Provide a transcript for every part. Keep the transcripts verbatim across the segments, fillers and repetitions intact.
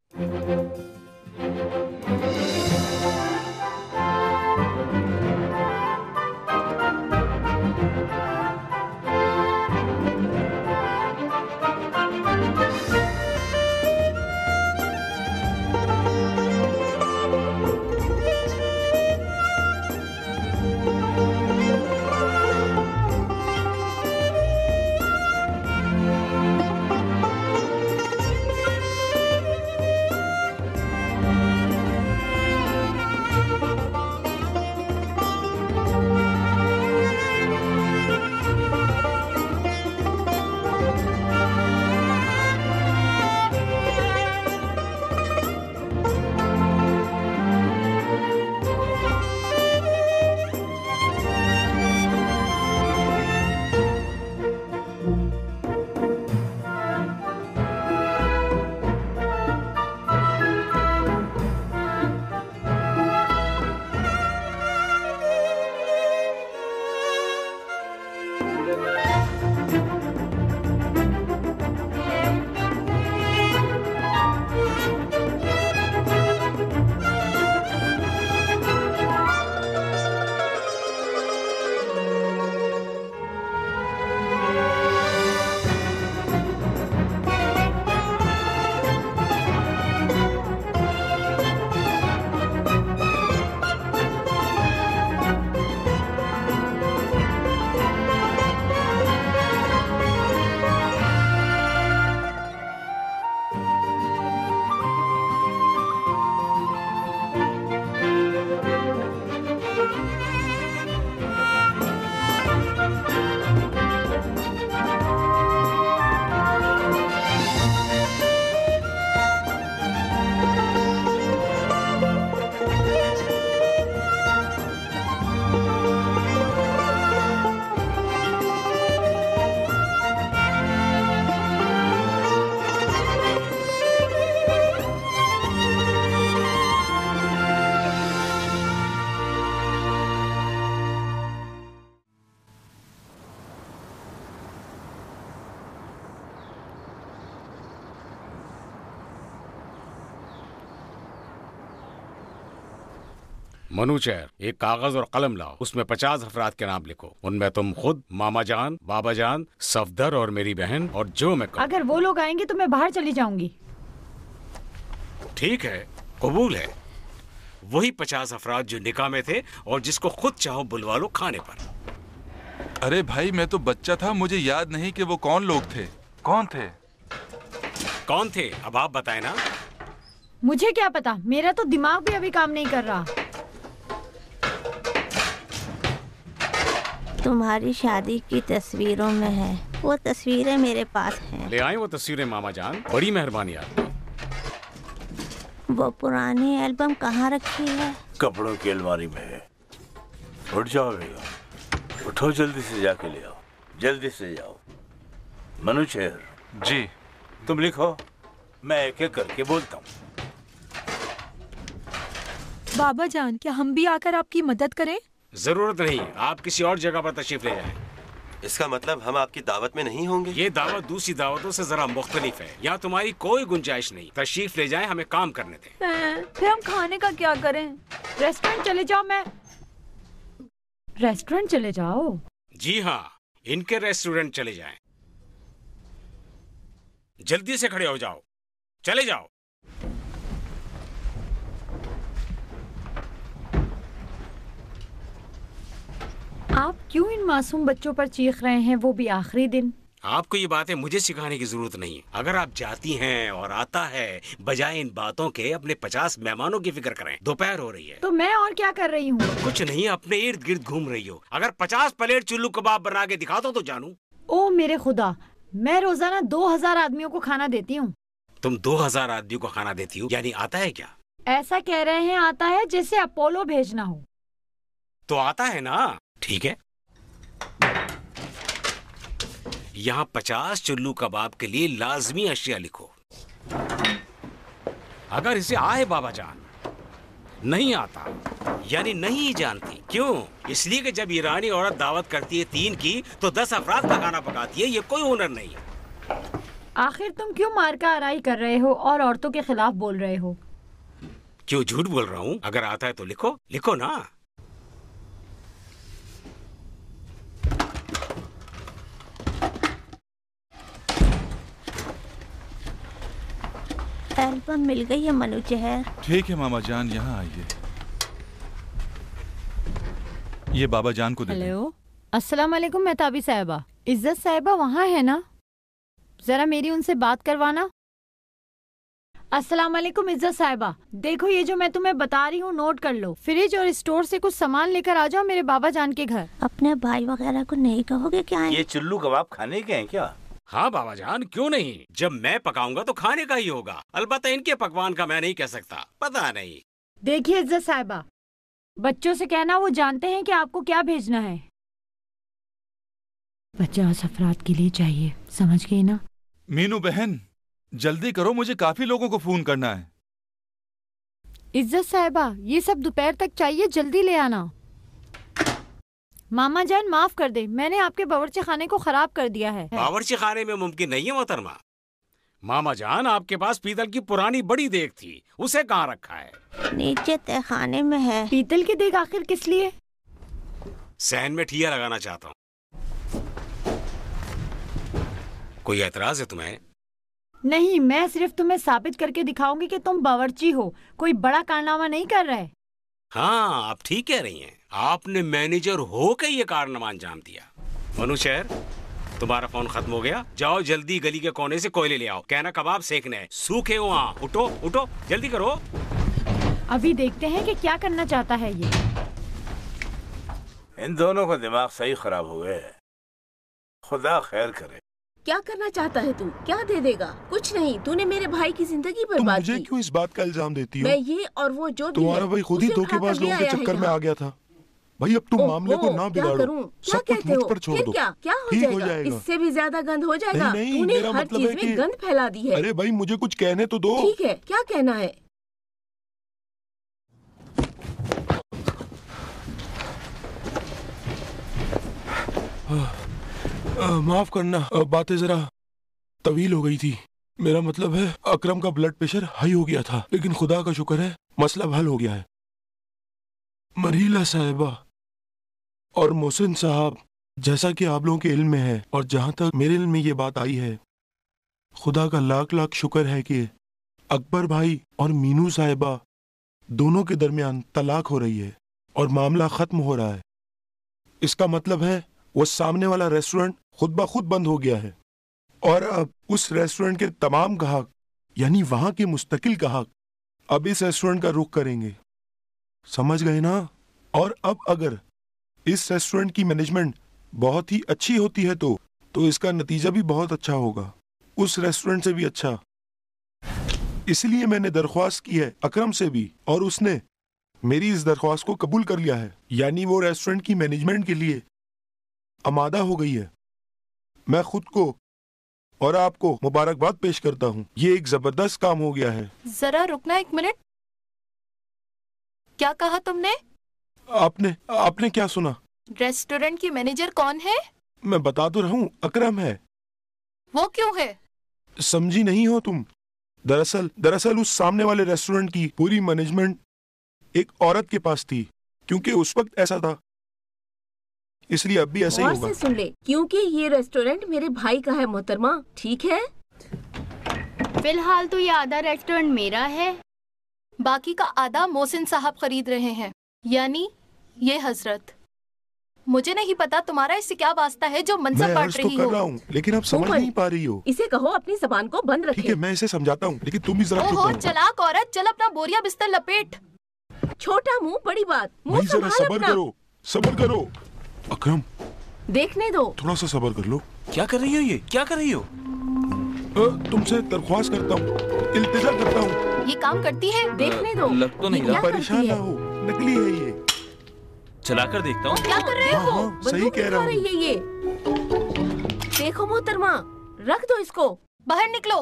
मनुचेर, एक कागज और कलम लाओ, उसमें पचास अफराद के नाम लिखो। उनमें तुम खुद, मामा जान, बाबा जान, सफदर और मेरी बहन और जो मैं कहूं। अगर वो लोग आएंगे तो मैं बाहर चली जाऊंगी। ठीक है, कबूल है। वही पचास अफराद जो निकाह में थे और जिसको खुद चाहो बुलवा लो खाने पर। अरे भाई, मैं तो बच्चा था, मुझे याद नहीं कि वो कौन लोग थे। कौन थे? कौन थे अब आप बताएं ना। मुझे क्या पता, मेरा तो दिमाग भी अभी काम नहीं कर रहा। तुम्हारी शादी की तस्वीरों में है, वो तस्वीरें मेरे पास हैं। ले आए वो तस्वीरें मामा जान, बड़ी मेहरबानी आपकी। वो पुरानी एल्बम कहाँ रखी है? कपड़ों की अलमारी में है। उठ जाओ बेगम, उठो, जल्दी से जाके ले आओ, जल्दी से जाओ। मनुचेर जी, तुम लिखो, मैं एक एक करके बोलता हूँ। बाबा जान, क्या हम भी आकर आपकी मदद करें? जरूरत नहीं, आप किसी और जगह पर तशरीफ ले जाएं। इसका मतलब हम आपकी दावत में नहीं होंगे? ये दावत दूसरी दावतों से जरा मुख्तलिफ है। यहाँ तुम्हारी कोई गुंजाइश नहीं। तशरीफ ले जाएं, हमें काम करने दें। फिर हम खाने का क्या करें? रेस्टोरेंट चले जाओ। मैं रेस्टोरेंट चले जाओ? जी हाँ, इनके रेस्टोरेंट चले जाएं। जल्दी से खड़े हो जाओ, चले जाओ। आप क्यों इन मासूम बच्चों पर चीख रहे हैं, वो भी आखिरी दिन? आपको ये बातें मुझे सिखाने की जरूरत नहीं। अगर आप जाती हैं और आता है, बजाय इन बातों के अपने पचास मेहमानों की फिक्र करें। दोपहर हो रही है। तो मैं और क्या कर रही हूँ? कुछ नहीं, अपने इर्द गिर्द घूम रही हो। अगर पचास प्लेट चुल्लू कबाब बना के दिखा दो तो जानू। ओ मेरे खुदा, मैं रोजाना दो हजार आदमियों को खाना देती हूँ। तुम दो हजार आदमियों को खाना देती हो, यानी आता है क्या? ऐसा कह रहे हैं आता है, जैसे अपोलो भेजना हो। तो आता है ना। ठीक है, यहाँ पचास चुल्लू कबाब के लिए लाजमी अशिया लिखो। अगर इसे आए बाबा जान, नहीं आता यानी नहीं जानती। क्यों? इसलिए कि जब ईरानी औरत दावत करती है तीन की तो दस अफराद का खाना पकाती है। ये कोई हुनर नहीं है। आखिर तुम क्यों मारका आराई कर रहे हो और औरतों के खिलाफ बोल रहे हो? क्यों झूठ बोल रहा हूँ? अगर आता है तो लिखो, लिखो ना। एल्बम मिल गई है मनु चेहर। ठीक है मामा जान, यहाँ आइए। ये बाबा जान को दे दें। हेलो, अस्सलाम वालेकुम मेहताबी साहिबा। इज्जत साहिबा वहाँ है ना? जरा मेरी उनसे बात करवाना। अस्सलाम वालेकुम इज्जत साहिबा, देखो ये जो मैं तुम्हें बता रही हूँ नोट कर लो। फ्रिज और स्टोर से कुछ सामान लेकर आ जाओ मेरे बाबा जान के घर। अपने भाई वगैरह को नहीं कहोगे क्या? ये चुल्लू कबाब खाने के हैं क्या? हाँ बाबा जान, क्यों नहीं। जब मैं पकाऊंगा तो खाने का ही होगा। अलबत्ता इनके पकवान का मैं नहीं कह सकता, पता नहीं। देखिए इज्जत साहिबा, बच्चों से कहना वो जानते हैं कि आपको क्या भेजना है। पचास अफराद के लिए चाहिए, समझ गई ना? मीनू बहन जल्दी करो, मुझे काफी लोगों को फोन करना है। इज्जत साहिबा ये सब दोपहर तक चाहिए, जल्दी ले आना। मामा जान माफ कर दे, मैंने आपके बावर्ची खाने को खराब कर दिया है। बावर्ची खाने में मुमकिन नहीं है मोहतरमा। मामा जान आपके पास पीतल की पुरानी बड़ी देग थी, उसे कहाँ रखा है? नीचे तहखाने में है। पीतल की देग आखिर किस लिए? सहन में ठिया लगाना चाहता हूँ। कोई एतराज है तुम्हें? नहीं, मैं सिर्फ तुम्हें साबित करके दिखाऊंगी कि तुम बावर्ची हो, कोई बड़ा कारनामा नहीं कर रहे। हाँ, आप ठीक कह रही हैं। आपने मैनेजर हो के ये कारनामा अंजाम दिया। मनु शहर, तुम्हारा फोन खत्म हो गया, जाओ जल्दी गली के कोने से कोयले ले आओ। कहना कबाब सेकने हैं, सूखे हो वहाँ। उठो उठो, जल्दी करो। अभी देखते हैं कि क्या करना चाहता है ये। इन दोनों का दिमाग सही खराब हो गया है, खुदा खैर करे। क्या करना चाहता है तू? क्या दे देगा? कुछ नहीं, तूने मेरे भाई की जिंदगी बर्बाद की। मुझे क्यों इस बात का इल्जाम देती हो? मैं ये और वो जो भी तुम्हारा भाई खुद ही धोखेबाज लोगों के चक्कर में आ गया था। भाई अब तुम मामले को ना बिगाड़ो, सब कुछ मुझ पर छोड़ दो। क्या क्या हो ठीक जाएगा? हो जाएगा। इससे भी ज्यादा गंद हो जाएगा। नहीं, नहीं, तूने मेरा हर मतलब चीज है में कि- गंद फैला दी है। अरे भाई मुझे कुछ कहने तो दो। ठीक है, क्या कहना है? आ, आ, माफ करना, आ, बातें जरा तवील हो गई थी। मेरा मतलब है अकरम का ब्लड प्रेशर हाई हो गया था, लेकिन खुदा का शुक्र है मसला हल हो गया है। मरीला साहिबा और मोहसिन साहब, जैसा कि आप लोगों के इल्म में है और जहां तक मेरे इल्म में ये बात आई है, खुदा का लाख लाख शुक्र है कि अकबर भाई और मीनू साहिबा दोनों के दरमियान तलाक हो रही है और मामला खत्म हो रहा है। इसका मतलब है वो सामने वाला रेस्टोरेंट खुद ब खुद बंद हो गया है और अब उस रेस्टोरेंट के तमाम ग्राहक, यानी वहां के मुस्तकिल ग्राहक, अब इस रेस्टोरेंट का रुख करेंगे। समझ गए ना? और अब अगर इस रेस्टोरेंट की मैनेजमेंट बहुत ही अच्छी होती है तो तो इसका नतीजा भी बहुत अच्छा होगा, उस रेस्टोरेंट से भी अच्छा। इसलिए मैंने दरख्वास्त की है अकरम से भी, और उसने मेरी इस दरख्वास्त को कबूल कर लिया है, यानी वो रेस्टोरेंट की मैनेजमेंट के लिए आमादा हो गई है। मैं खुद को और आपको मुबारकबाद पेश करता हूँ, ये एक जबरदस्त काम हो गया है। जरा रुकना एक मिनट, क्या कहा तुमने? आपने आपने क्या सुना? रेस्टोरेंट की मैनेजर कौन है? मैं बता तो रहा हूँ, अकरम है। वो क्यों है? समझी नहीं हो तुम? दरअसल दरअसल उस सामने वाले रेस्टोरेंट की पूरी मैनेजमेंट एक औरत के पास थी, क्योंकि उस वक्त ऐसा था, इसलिए अब भी ऐसा ही और होगा। से सुन ले, क्योंकि ये रेस्टोरेंट मेरे भाई का है मोहतरमा, ठीक है? फिलहाल तो ये आधा रेस्टोरेंट मेरा है, बाकी का आधा मोहसिन साहब खरीद रहे हैं, यानी ये हजरत। मुझे नहीं पता तुम्हारा इससे क्या वास्ता है जो मनसब मैं बांट अर्ज तो रही कर हो। रहा हूँ, लेकिन आप समझ नहीं पा रही हो। इसे कहो अपनी जबान को बंद रखे। ठीक है, मैं इसे समझाता हूँ, लेकिन तुम भी जरा चुप ओहो रहो। चलाक औरत, चल अपना बोरिया बिस्तर लपेट। छोटा मुंह बड़ी बात, मुंह भाई जरा संभाल सबर अपना। करो, सबर करो। अकरम देखने दो। थोड़ा सा सबर कर लो। क्या कर रही हो ये? क्या कर रही हो? अ, तुमसे दरख्वास्त करता हूँ, इल्तिजा करता हूँ। ये काम करती है? देखने दो। लग तो नहीं क्या रहा। परेशान ना हो, नकली है ये। चलाकर देखता हूँ। क्या कर रहे हाँ, हो? हाँ, सही बंदूक कह रहा दिखा हूँ। रही है ये। देखो मोहतरमा, रख दो इसको। बाहर निकलो।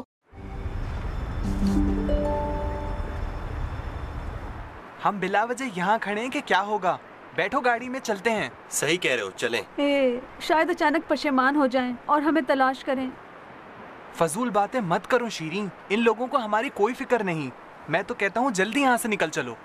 हम बिला वजह यहाँ खड़े हैं कि क्या होगा? बैठो गाड़ी में, चलते हैं। सही कह रहे हो, चलें। ए, शायद अचानक पशेमान हो जाएं और हमें तलाश करें। फजूल बातें मत करो शीरीन, इन लोगों को हमारी कोई फिक्र नहीं। मैं तो कहता हूँ जल्दी यहाँ से निकल चलो।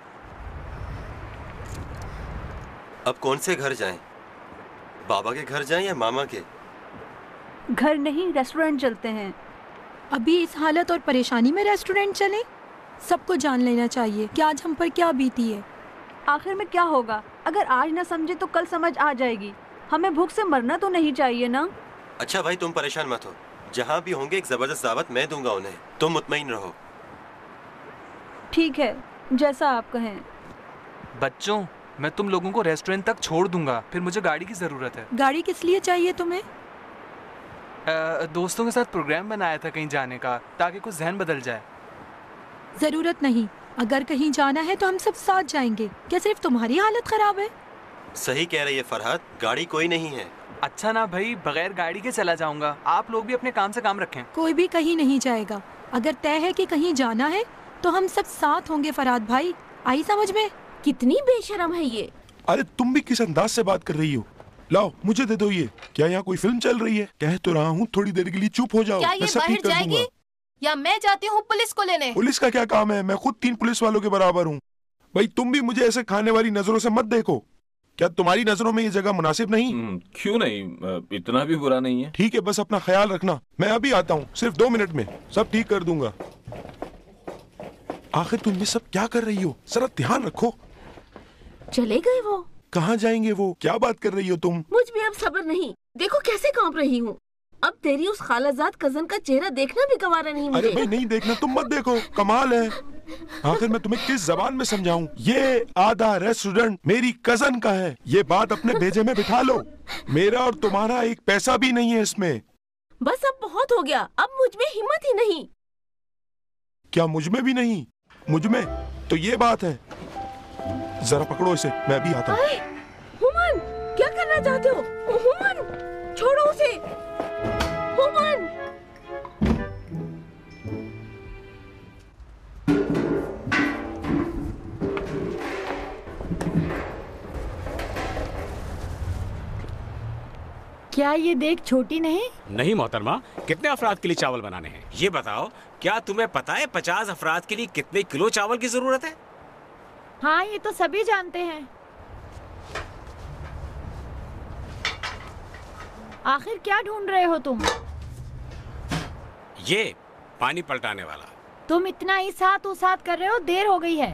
अब कौन से घर जाएं? बाबा के घर जाएं या मामा के? घर नहीं, रेस्टोरेंट चलते हैं। अभी इस हालत और परेशानी में रेस्टोरेंट चलें? सबको जान लेना चाहिए कि आज हम पर क्या बीती है। आखिर में क्या होगा? अगर आज ना समझे तो कल समझ आ जाएगी। हमें भूख से मरना तो नहीं चाहिए ना। अच्छा भाई तुम परेशान मत हो, जहाँ भी होंगे एक जबरदस्त दावत मैं दूंगा उन्हें, तुम मुतमईन रहो। ठीक है, जैसा आप कहें। बच्चों, मैं तुम लोगों को रेस्टोरेंट तक छोड़ दूंगा, फिर मुझे गाड़ी की जरूरत है। गाड़ी किस लिए चाहिए तुम्हें? आ, दोस्तों के साथ प्रोग्राम बनाया था कहीं जाने का, ताकि कुछ जहन बदल जाए। जरूरत नहीं, अगर कहीं जाना है तो हम सब साथ जाएंगे। क्या सिर्फ तुम्हारी हालत खराब है? सही कह रही है फरहाद, गाड़ी कोई नहीं है। अच्छा ना भाई, बगैर गाड़ी के चला जाऊंगा। आप लोग भी अपने काम से काम रखें। कोई भी कहीं नहीं जाएगा। अगर तय है कि कहीं जाना है तो हम सब साथ होंगे। फरहाद भाई, आई समझ में? कितनी बेशरम है ये। अरे तुम भी किस अंदाज से बात कर रही हो? लाओ मुझे दे दो ये। क्या यहाँ कोई फिल्म चल रही है? कह तो रहा हूँ थोड़ी देर के लिए चुप हो जाओ। क्या ये बाहर जाएगी या मैं जाती हूँ पुलिस को लेने? पुलिस का क्या काम है? मैं खुद तीन पुलिस वालों के बराबर हूँ। भाई तुम भी मुझे ऐसे खाने वाली नजरों से मत देखो। क्या तुम्हारी नजरों में ये जगह मुनासिब नहीं? क्यों नहीं, इतना भी बुरा नहीं है। ठीक है, बस अपना ख्याल रखना। मैं अभी आता हूँ, सिर्फ दो मिनट में सब ठीक कर दूंगा। आखिर तुम ये सब क्या कर रही हो? जरा ध्यान रखो। चले गए वो? कहाँ जाएंगे वो? क्या बात कर रही हो तुम? मुझ में अब सब्र नहीं। देखो कैसे कांप रही हूँ। अब तेरी उस खालाजाद कजन का चेहरा देखना भी गवारा नहीं मुझे। अरे भाई नहीं देखना, तुम मत देखो, कमाल है। आखिर मैं तुम्हें किस जबान में समझाऊं? ये आधा रेस्टोरेंट मेरी कजन का है, ये बात अपने भेजे में बिठा लो। मेरा और तुम्हारा एक पैसा भी नहीं है इसमें। बस अब बहुत हो गया, अब मुझ में हिम्मत ही नहीं। क्या मुझ में भी नहीं? मुझ में तो ये बात है। जरा पकड़ो इसे, मैं भी आता हूँ। हुमान, क्या करना चाहते हो? हुमान, छोड़ो उसे। हुमान। क्या ये देख छोटी नहीं? नहीं मोहतरमा, कितने अफराद के लिए चावल बनाने हैं? ये बताओ, क्या तुम्हें पता है पचास अफराद के लिए कितने किलो चावल की जरूरत है? हाँ, ये तो सभी जानते हैं। आखिर क्या ढूंढ रहे हो तुम? ये पानी पलटाने वाला। तुम इतना इस हाथ उस हाथ कर रहे हो, देर हो गई है।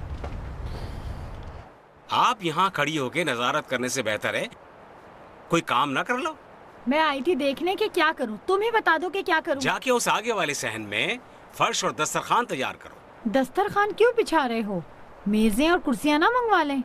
आप यहाँ खड़ी होके नजारत करने से बेहतर है कोई काम ना कर लो। मैं आई थी देखने के क्या करूं, तुम ही बता दो कि क्या करूं। जाके उस आगे वाले सहन में फर्श और दस्तरखान तैयार करो। दस्तरखान क्यों बिछा रहे हो? मेजें और कुर्सियां ना मंगवा लें?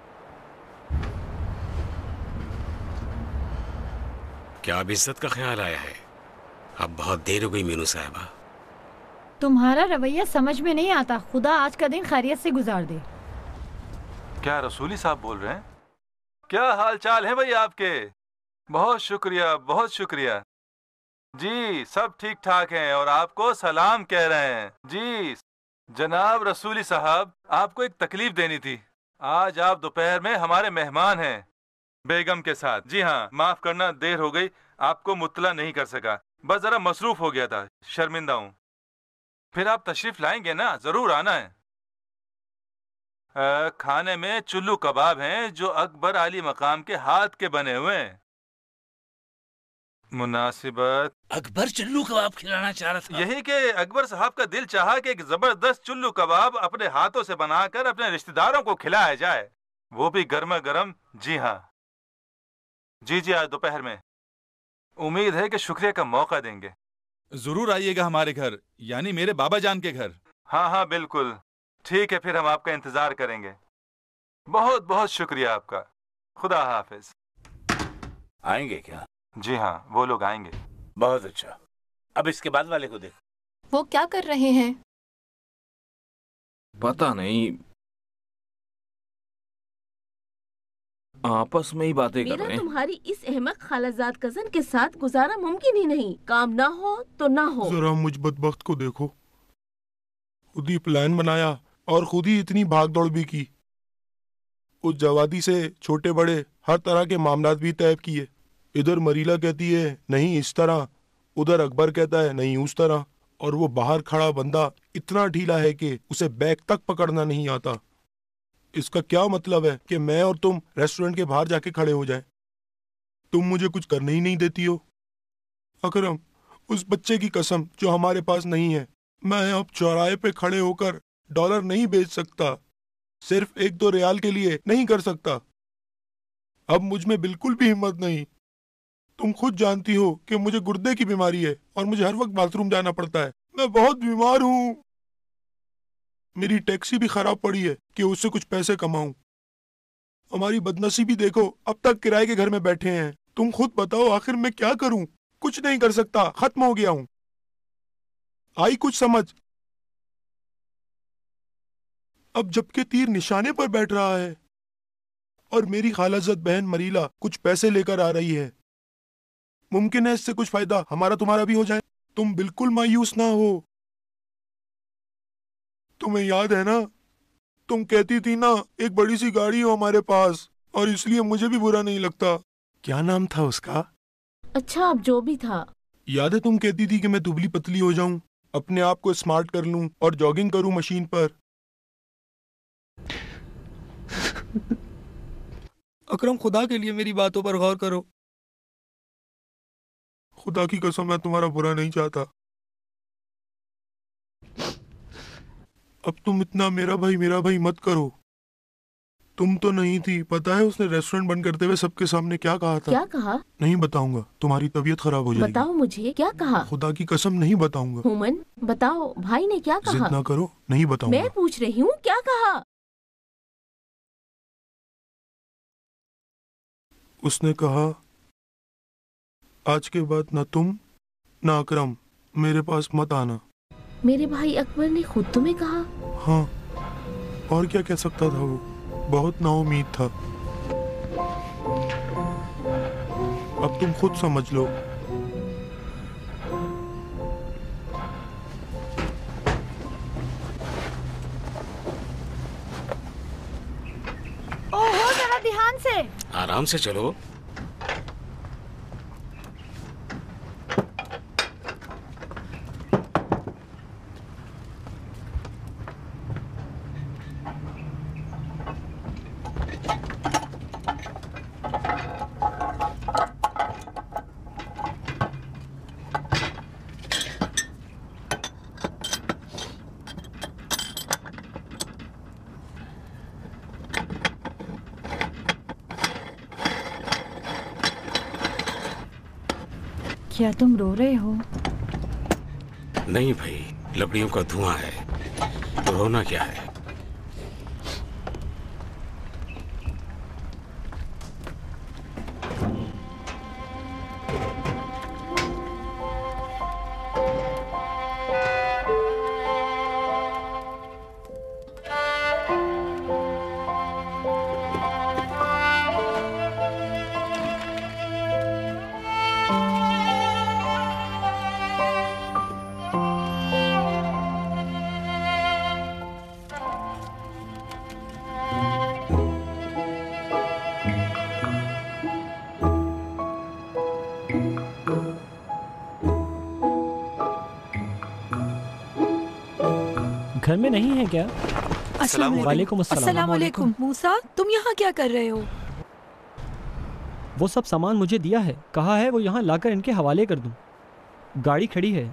क्या अब इज्जत का ख्याल आया है? अब बहुत देर हो गई मीनू साहिबा। तुम्हारा रवैया समझ में नहीं आता। खुदा आज का दिन खैरियत से गुजार दे। क्या रसूली साहब बोल रहे हैं? क्या हाल चाल है भाई आपके? बहुत शुक्रिया, बहुत शुक्रिया जी, सब ठीक ठाक हैं और आपको सलाम कह रहे हैं जी। जनाब रसूली साहब, आपको एक तकलीफ देनी थी। आज आप दोपहर में हमारे मेहमान हैं बेगम के साथ। जी हाँ, माफ करना देर हो गई, आपको मुत्तला नहीं कर सका, बस जरा मसरूफ हो गया था, शर्मिंदा हूँ। फिर आप तशरीफ लाएंगे ना? जरूर आना है। आ, खाने में चुल्लू कबाब हैं जो अकबर आली मकाम के हाथ के बने हुए हैं। मुनासिबत अकबर चुल्लू कबाब खिलाना चाह रहा था। यही कि अकबर साहब का दिल चाहा कि एक जबरदस्त चुल्लू कबाब अपने हाथों से बनाकर अपने रिश्तेदारों को खिलाया जाए, वो भी गर्मा गर्म। जी हाँ जी जी, आज दोपहर में। उम्मीद है कि शुक्रिया का मौका देंगे। जरूर आइएगा हमारे घर, यानी मेरे बाबा जान के घर। हाँ हाँ बिल्कुल, ठीक है, फिर हम आपका इंतजार करेंगे। बहुत बहुत शुक्रिया आपका। खुदा हाफिज। आएंगे क्या? जी हाँ, वो लोग आएंगे। बहुत अच्छा। अब इसके बाद वाले को देख। वो क्या कर रहे हैं? पता नहीं, आपस में ही बातें कर रहे हैं। तुम्हारी इस अहमक खालाजाद कजन के साथ गुजारा मुमकिन ही नहीं। काम ना हो तो ना हो। जरा मुझ बदबख्त को देखो, खुद ही प्लान बनाया और खुद ही इतनी भागदौड़ भी की। उस जवादी से छोटे बड़े हर तरह के मामलात भी तय किए। इधर मरीला कहती है नहीं इस तरह, उधर अकबर कहता है नहीं उस तरह, और वो बाहर खड़ा बंदा इतना ढीला है कि उसे बैग तक पकड़ना नहीं आता। इसका क्या मतलब है कि मैं और तुम रेस्टोरेंट के बाहर जाके खड़े हो जाएं? तुम मुझे कुछ करने ही नहीं देती हो। अकरम, उस बच्चे की कसम जो हमारे पास नहीं है, मैं अब चौराहे पे खड़े होकर डॉलर नहीं बेच सकता, सिर्फ एक दो रियाल के लिए नहीं कर सकता। अब मुझ में बिल्कुल भी हिम्मत नहीं। तुम खुद जानती हो कि मुझे गुर्दे की बीमारी है और मुझे हर वक्त बाथरूम जाना पड़ता है। मैं बहुत बीमार हूँ। मेरी टैक्सी भी खराब पड़ी है कि उससे कुछ पैसे कमाऊं। हमारी बदनसीबी देखो, अब तक किराए के घर में बैठे हैं। तुम खुद बताओ आखिर मैं क्या करूं? कुछ नहीं कर सकता, खत्म हो गया हूं। आई कुछ समझ? अब जबकि तीर निशाने पर बैठ रहा है और मेरी खालाजाद बहन मरीला कुछ पैसे लेकर आ रही है, मुमकिन है इससे कुछ फायदा हमारा तुम्हारा भी हो जाए। तुम बिल्कुल मायूस ना हो। तुम्हें याद है ना, तुम कहती थी ना एक बड़ी सी गाड़ी हो हमारे पास और इसलिए मुझे भी बुरा नहीं लगता। क्या नाम था उसका? अच्छा, अब जो भी था। याद है तुम कहती थी कि मैं दुबली पतली हो जाऊं, अपने आप को स्मार्ट कर लूं और जॉगिंग करूं मशीन पर। अकरम, खुदा के लिए मेरी बातों पर गौर करो। खुदा की कसम मैं तुम्हारा बुरा नहीं चाहता। अब तुम इतना मेरा भाई मेरा भाई मत करो। तुम तो नहीं थी, पता है उसने रेस्टोरेंट बंद करते हुए सबके सामने क्या कहा था? क्या कहा? नहीं बताऊंगा, तुम्हारी तबीयत खराब हो जाएगी। बताओ मुझे, क्या कहा? खुदा की कसम नहीं बताऊंगा। हुमन, बताओ भाई ने क्या कहा? जिद ना करो, नहीं बताऊंगा। मैं पूछ रही हूँ, क्या कहा? उसने कहा आज के बाद ना तुम ना अकरम मेरे पास मत आना। मेरे भाई अकबर ने खुद तुम्हें कहा? हाँ, और क्या कह सकता था वो? बहुत नाउम्मीद था। अब तुम खुद समझ लो। ओहो, जरा ध्यान से। आराम से चलो। क्या तुम रो रहे हो? नहीं भाई, लकड़ियों का धुआं है, तो रोना क्या है? घर में नहीं है क्या? अस्सलाम वालेकुम अस्सलाम वालेकुम। मूसा, तुम यहाँ क्या कर रहे हो? वो सब सामान मुझे दिया है, कहा है वो यहाँ लाकर इनके हवाले कर दूं। गाड़ी खड़ी है।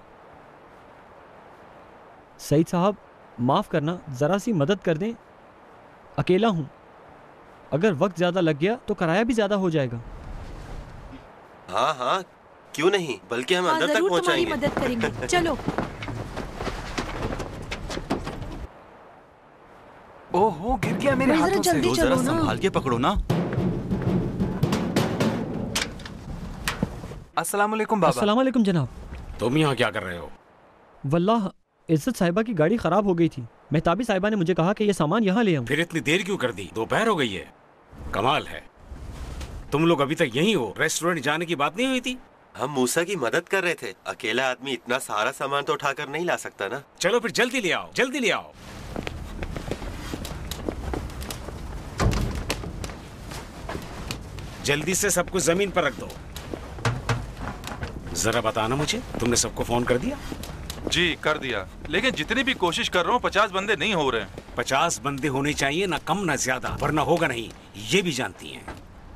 सईद साहब, माफ़ करना, ज़रा सी मदद कर दें, अकेला हूँ। अगर वक्त ज़्यादा लग गया तो किराया भी ज़्यादा हो जाएगा। हाँ हाँ, क्यों नहीं, बल्कि हम अंदर तक पहुँचाएंगे। मदद करेंगे। चलो। ओहो, गिर गया मेरे हाथों से। तो जरा संभाल के पकड़ो ना। अस्सलाम वालेकुम बाबा। अस्सलाम वालेकुम जनाब। तुम यहाँ क्या कर रहे हो? वल्लाह, इज्जत साहिबा की गाड़ी खराब हो गई थी। मेहताबी साहिबा ने मुझे कहा कि ये सामान यहाँ ले आऊं। फिर इतनी देर क्यों कर दी? दोपहर हो गई है। कमाल है, तुम लोग अभी तक यहीं हो। रेस्टोरेंट जाने की बात नहीं हुई थी? हम मूसा की मदद कर रहे थे। अकेला आदमी इतना सारा सामान तो उठाकर नहीं ला सकता ना। चलो फिर जल्दी ले आओ, जल्दी ले आओ। जल्दी से सब कुछ जमीन पर रख दो। जरा बताना मुझे, तुमने सबको फोन कर दिया? जी कर दिया, लेकिन जितनी भी कोशिश कर रहा हूँ पचास बंदे नहीं हो रहे हैं। पचास बंदे होने चाहिए, ना कम ना ज्यादा, वरना होगा नहीं, ये भी जानती हैं।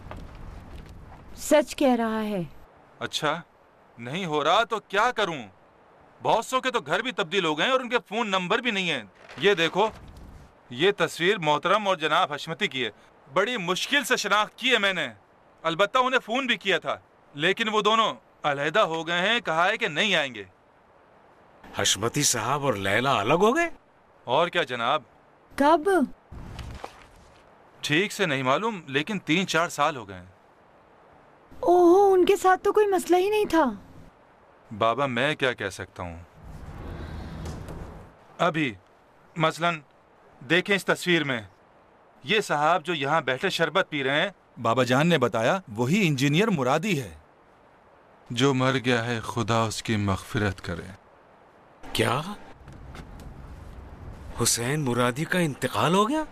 सच कह रहा है। अच्छा, नहीं हो रहा तो क्या करूं? बहुत सौ के तो घर भी तब्दील हो गए और उनके फोन नंबर भी नहीं है। ये देखो, ये तस्वीर मोहतरम और जनाब हशमती की है। बड़ी मुश्किल से शनाख्त की है मैंने। अलबत्ता उन्हें फोन भी किया था, लेकिन वो दोनों अलहदा हो गए हैं। कहा है कि नहीं आएंगे। हशमती साहब और लैला अलग हो गए? और क्या जनाब। कब? ठीक से नहीं मालूम, लेकिन तीन चार साल हो गए हैं। ओहो, उनके साथ तो कोई मसला ही नहीं था। बाबा मैं क्या कह सकता हूँ। अभी मसलन देखें इस तस्वीर में, ये साहब जो यहाँ बैठे शरबत पी रहे हैं, बाबा जान ने बताया वही इंजीनियर मुरादी है। जो मर गया है खुदा उसकी मगफिरत करे। क्या हुसैन मुरादी का इंतकाल हो गया?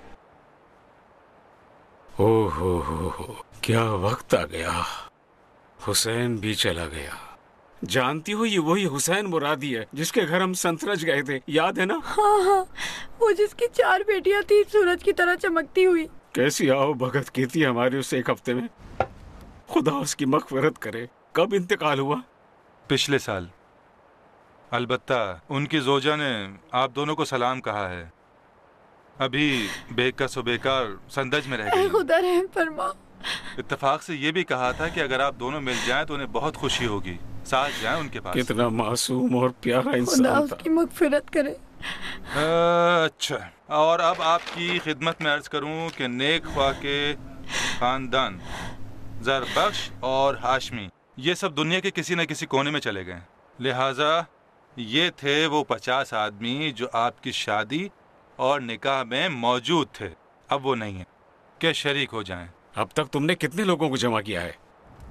ओ हो हो हो, क्या वक्त आ गया। हुसैन भी चला गया। जानती हो ये वही हुसैन मुरादी है जिसके घर हम संतरज गए थे, याद है ना? हाँ हाँ, वो जिसकी चार बेटियां थी सूरज की तरह चमकती हुई। कैसी आओ भगत की थी हमारी उस एक हफ्ते में। खुदा उसकी मगफिरत करे। कब इंतकाल हुआ? पिछले साल। अलबत्ता उनकी जोजा ने आप दोनों को सलाम कहा है। अभी बेकस व बेकार संदज में रह गई। खुदा रहम फरमा। इत्तेफाक से ये भी कहा था कि अगर आप दोनों मिल जाएं तो उन्हें बहुत खुशी होगी, साथ जाएं उनके पास। कितना मासूम और प्यारा इंसान खुदा था। उसकी मगफिरत करे। अच्छा, और अब आपकी खिदमत में अर्ज करूं कि नेक ख्वाह के खानदान ज़रबख्श और हाशमी ये सब दुनिया के किसी न किसी कोने में चले गए। लिहाजा ये थे वो पचास आदमी जो आपकी शादी और निकाह में मौजूद थे। अब वो नहीं है कि शरीक हो जाएं। अब तक तुमने कितने लोगों को जमा किया है?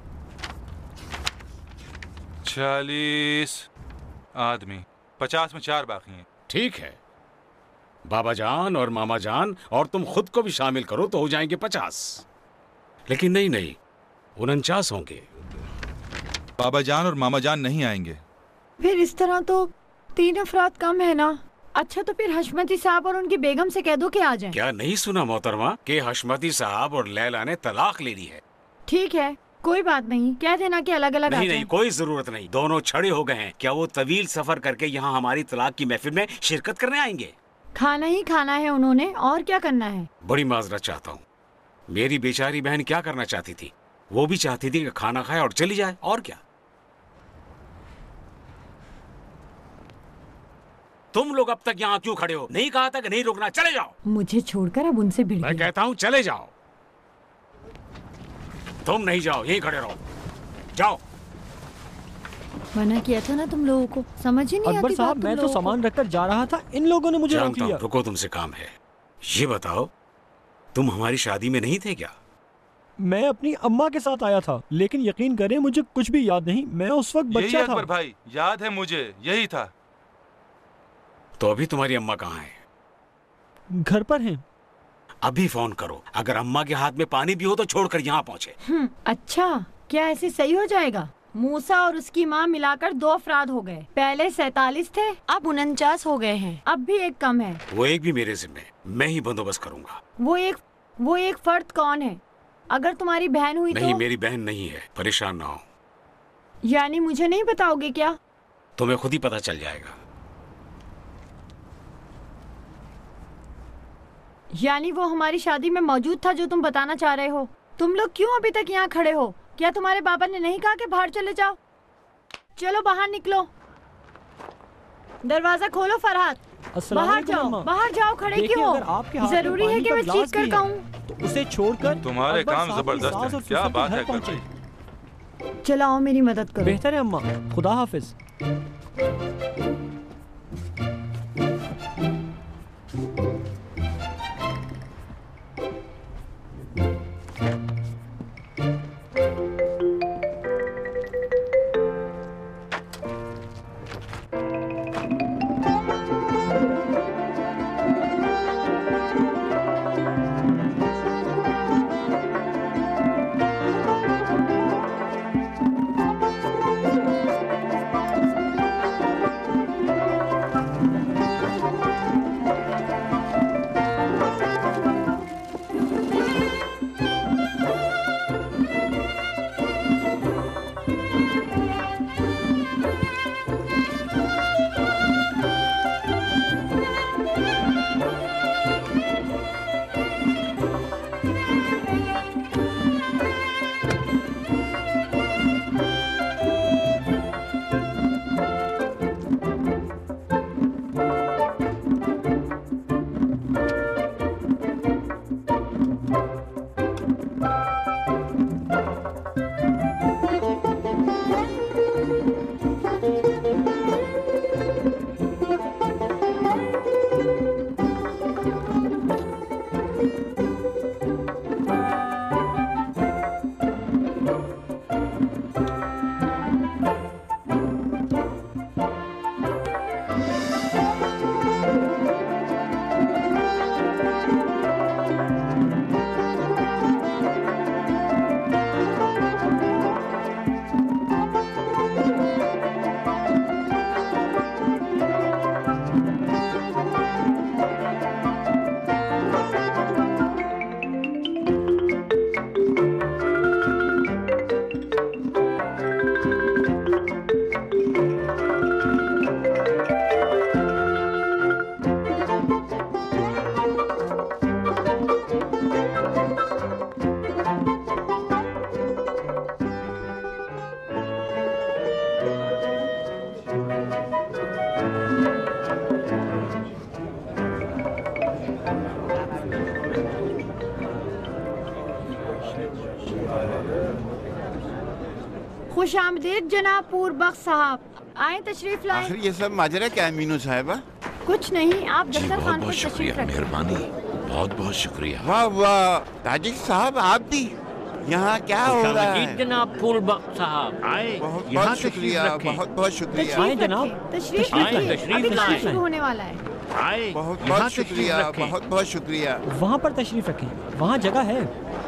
चालीस आदमी, पचास में चार बाकी हैं। ठीक है, बाबा जान और मामा जान और तुम खुद को भी शामिल करो तो हो जाएंगे पचास। लेकिन नहीं नहीं, उनचास होंगे। बाबा जान और मामा जान नहीं आएंगे। फिर इस तरह तो तीन अफराद कम है ना। अच्छा, तो फिर हशमती साहब और उनकी बेगम से कह दो कि आ जाएं। क्या नहीं सुना मोहतरमा कि हशमती साहब और लैला ने तलाक ले ली है? ठीक है, कोई बात नहीं, कह देना कि अलग अलग नहीं नहीं, कोई जरूरत नहीं। दोनों छड़े हो गए हैं। क्या वो तवील सफर करके यहाँ हमारी तलाक की महफिल में शिरकत करने आएंगे? खाना ही खाना है उन्होंने, और क्या करना है। बड़ी माजरत चाहता हूँ। मेरी बेचारी बहन क्या करना चाहती थी? वो भी चाहती थी कि खाना खाए और चली जाए, और क्या। तुम लोग अब तक यहाँ क्यों खड़े हो? नहीं कहा था कि नहीं रुकना? चले जाओ। मुझे छोड़कर अब उनसे भिड़ मैं कहता हूँ चले जाओ। तुम नहीं जाओ, यहीं खड़े रहो। जाओ। मना किया था ना तुम लोगों को, समझ ही नहीं आती। अकबर साहब, मैं तो सामान रखकर जा रहा था, इन लोगों ने मुझे रोक लिया। रुको, तुमसे काम है। ये बताओ, तुम हमारी शादी में नहीं थे क्या? मैं अपनी अम्मा के साथ आया था, लेकिन यकीन करें मुझे कुछ भी याद नहीं। मैं उस वक्त बच्चा था। अकबर भाई, याद है मुझे, यही था। तो अभी तुम्हारी अम्मा कहाँ है? घर पर हैं। अभी फोन करो। अगर अम्मा के हाथ में पानी भी हो तो छोड़कर यहाँ पहुँचे। हम्म, अच्छा, क्या ऐसे सही हो जाएगा? मूसा और उसकी माँ मिलाकर दो अफराद हो गए। पहले सैतालीस थे, अब उनचास हो गए हैं। अब भी एक कम है। वो एक भी मेरे जिम्मे, मैं ही बंदोबस्त करूँगा। वो एक वो एक फर्द कौन है? अगर तुम्हारी बहन हुई नहीं, तो? मेरी बहन नहीं है, परेशान ना हो। यानी मुझे नहीं बताओगे क्या? तुम्हें खुद ही पता चल जाएगा। यानी वो हमारी शादी में मौजूद था जो तुम बताना चाह रहे हो। तुम लोग क्यों अभी तक यहाँ खड़े हो? क्या तुम्हारे बाबा ने नहीं कहा कि बाहर चले जाओ? चलो बाहर निकलो। दरवाजा खोलो फरहाद। बाहर जाओ, बाहर जाओ। खड़े क्यों हो? जरूरी है कि मैं चीख कर कहूँ? तो उसे छोड़कर तुम्हारे काम जबरदस्त है। क्या बात है अकबर भाई? चलो आओ, मेरी मदद करो। बेहतर है अम्मा, खुदा हाफिज। खुश आमदीद जनाब पूर्वबख्श साहब, आए तशरीफ लाए। आखिर ये सब माजरा क्या है मीनू साहिबा? कुछ नहीं, आप जी दफ्तर बहुत खान बहुत पर शुक्रिया, तशरीफ रखें। मेहरबानी, बहुत बहुत शुक्रिया। वाह वाह ताजिक साहब, आप भी यहाँ क्या हो रहा है? जनाब पूर्वबख्श साहब, आए बहुत यहाँ बहुत तशरीफ शुक्रिया, रखें। बहुत बहुत शुक्रिया। तशरीफ रखें, तशरीफ आए, रखें, तशरीफ अभी लाएं। काम शुरू होने वाला है। आए बहुत यहाँ बहुत तशरीफ शुक्रिया, रखें। बहुत बहुत शुक्रिया। वहाँ पर तशरीफ रखें, वहाँ जगह है।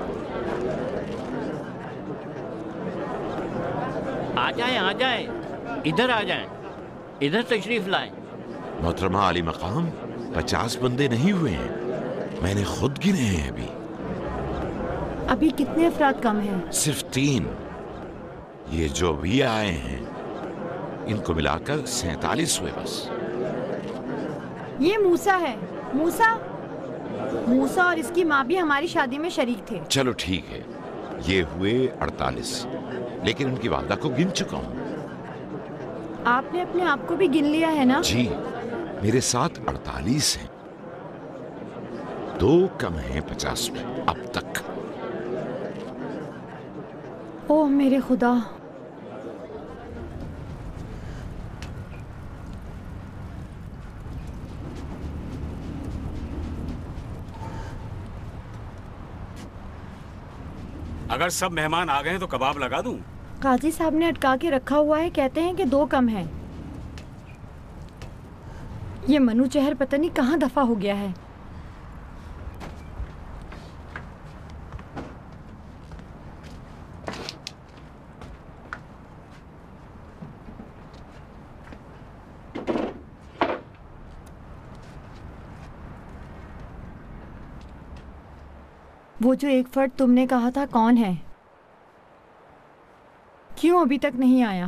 आ जाए आ जाए, इधर आ जाए, इधर तशरीफ लाएं। मोहतरमा आली मकाम, पचास बंदे नहीं हुए हैं, मैंने खुद गिने हैं अभी। अभी कितने अफराद कम हैं? सिर्फ तीन। ये जो भी आए हैं इनको मिलाकर सैतालीस हुए बस। ये मूसा है। मूसा मूसा और इसकी माँ भी हमारी शादी में शरीक थे। चलो ठीक है, ये हुए अड़तालीस, लेकिन उनकी वालदा को गिन चुका हूँ। आपने अपने आप को भी गिन लिया है ना? जी, मेरे साथ अड़तालीस हैं, दो कम हैं पचास में अब तक। ओह मेरे खुदा। अगर सब मेहमान आ गए तो कबाब लगा दूं? काजी साहब ने अटका के रखा हुआ है, कहते हैं कि दो कम हैं। ये मनु चहर पता नहीं कहाँ दफा हो गया है। वो जो एक फर्द तुमने कहा था कौन है? क्यों अभी तक नहीं आया?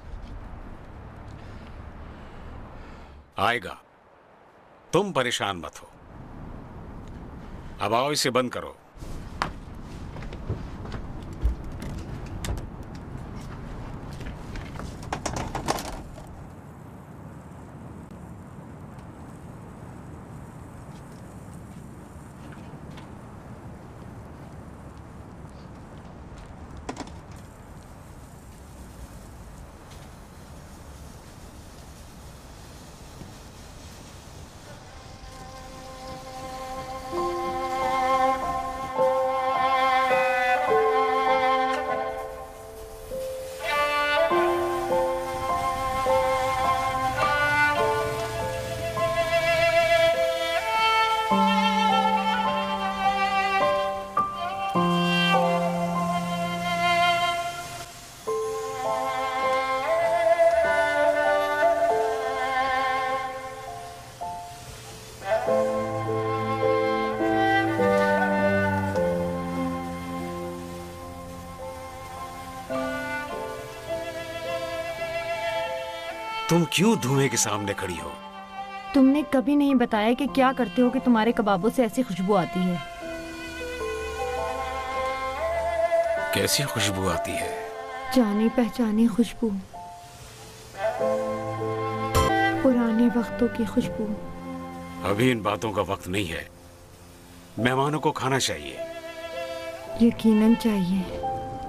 आएगा, तुम परेशान मत हो। अब आओ इसे बंद करो। तुम क्यों धुएं के सामने खड़ी हो? तुमने कभी नहीं बताया कि क्या करते हो कि तुम्हारे कबाबों से ऐसी खुशबू आती है। कैसी खुशबू आती है? जानी पहचानी खुशबू, पुराने वक्तों की खुशबू। अभी इन बातों का वक्त नहीं है, मेहमानों को खाना चाहिए। यकीनन चाहिए।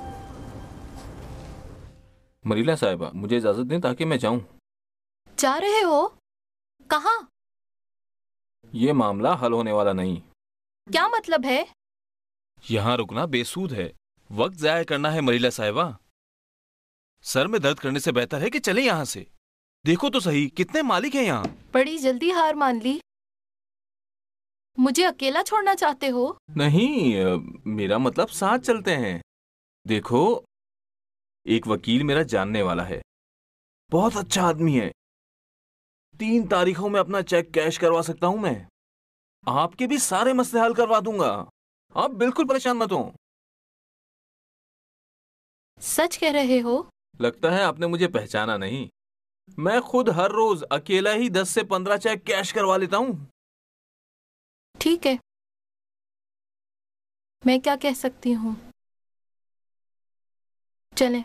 मरीला साहिबा, मुझे इजाजत दें ताकि मैं जाऊं। जा रहे हो? कहाँ? ये मामला हल होने वाला नहीं। क्या मतलब है? यहाँ रुकना बेसूद है, वक्त जाया करना है मरीला साहिबा। सर में दर्द करने से बेहतर है कि चले यहाँ से। देखो तो सही, कितने मालिक हैं यहाँ। बड़ी जल्दी हार मान ली। मुझे अकेला छोड़ना चाहते हो? नहीं, मेरा मतलब साथ चलते हैं। देखो, एक वकील मेरा जानने वाला है, बहुत अच्छा आदमी है। तीन तारीखों में अपना चेक कैश करवा सकता हूं मैं। आपके भी सारे मसले हल करवा दूंगा, आप बिल्कुल परेशान मत हो। सच कह रहे हो? लगता है आपने मुझे पहचाना नहीं। मैं खुद हर रोज अकेला ही दस से पंद्रह चेक कैश करवा लेता हूं। ठीक है, मैं क्या कह सकती हूँ। चलें।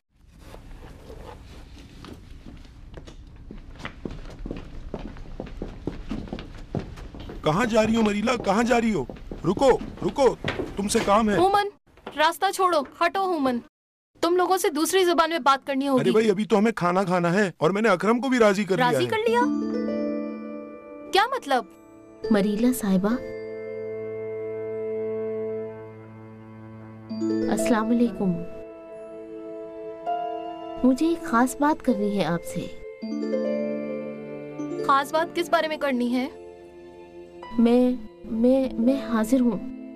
कहाँ जा रही हो मरीला, कहाँ जा रही हो? रुको रुको, तुमसे काम है। हुमन, रास्ता छोड़ो, हटो हुमन। तुम लोगों से दूसरी जुबान में बात करनी होगी। अरे भाई अभी तो हमें खाना खाना है और मैंने अकरम को भी राजी कर लिया है। राजी कर लिया? क्या मतलब? मरीला साहिबा, अस्सलाम वालेकुम। मुझे एक खास बात करनी है आपसे। खास बात किस बारे में करनी है? मैं मैं मैं हाजिर हूँ।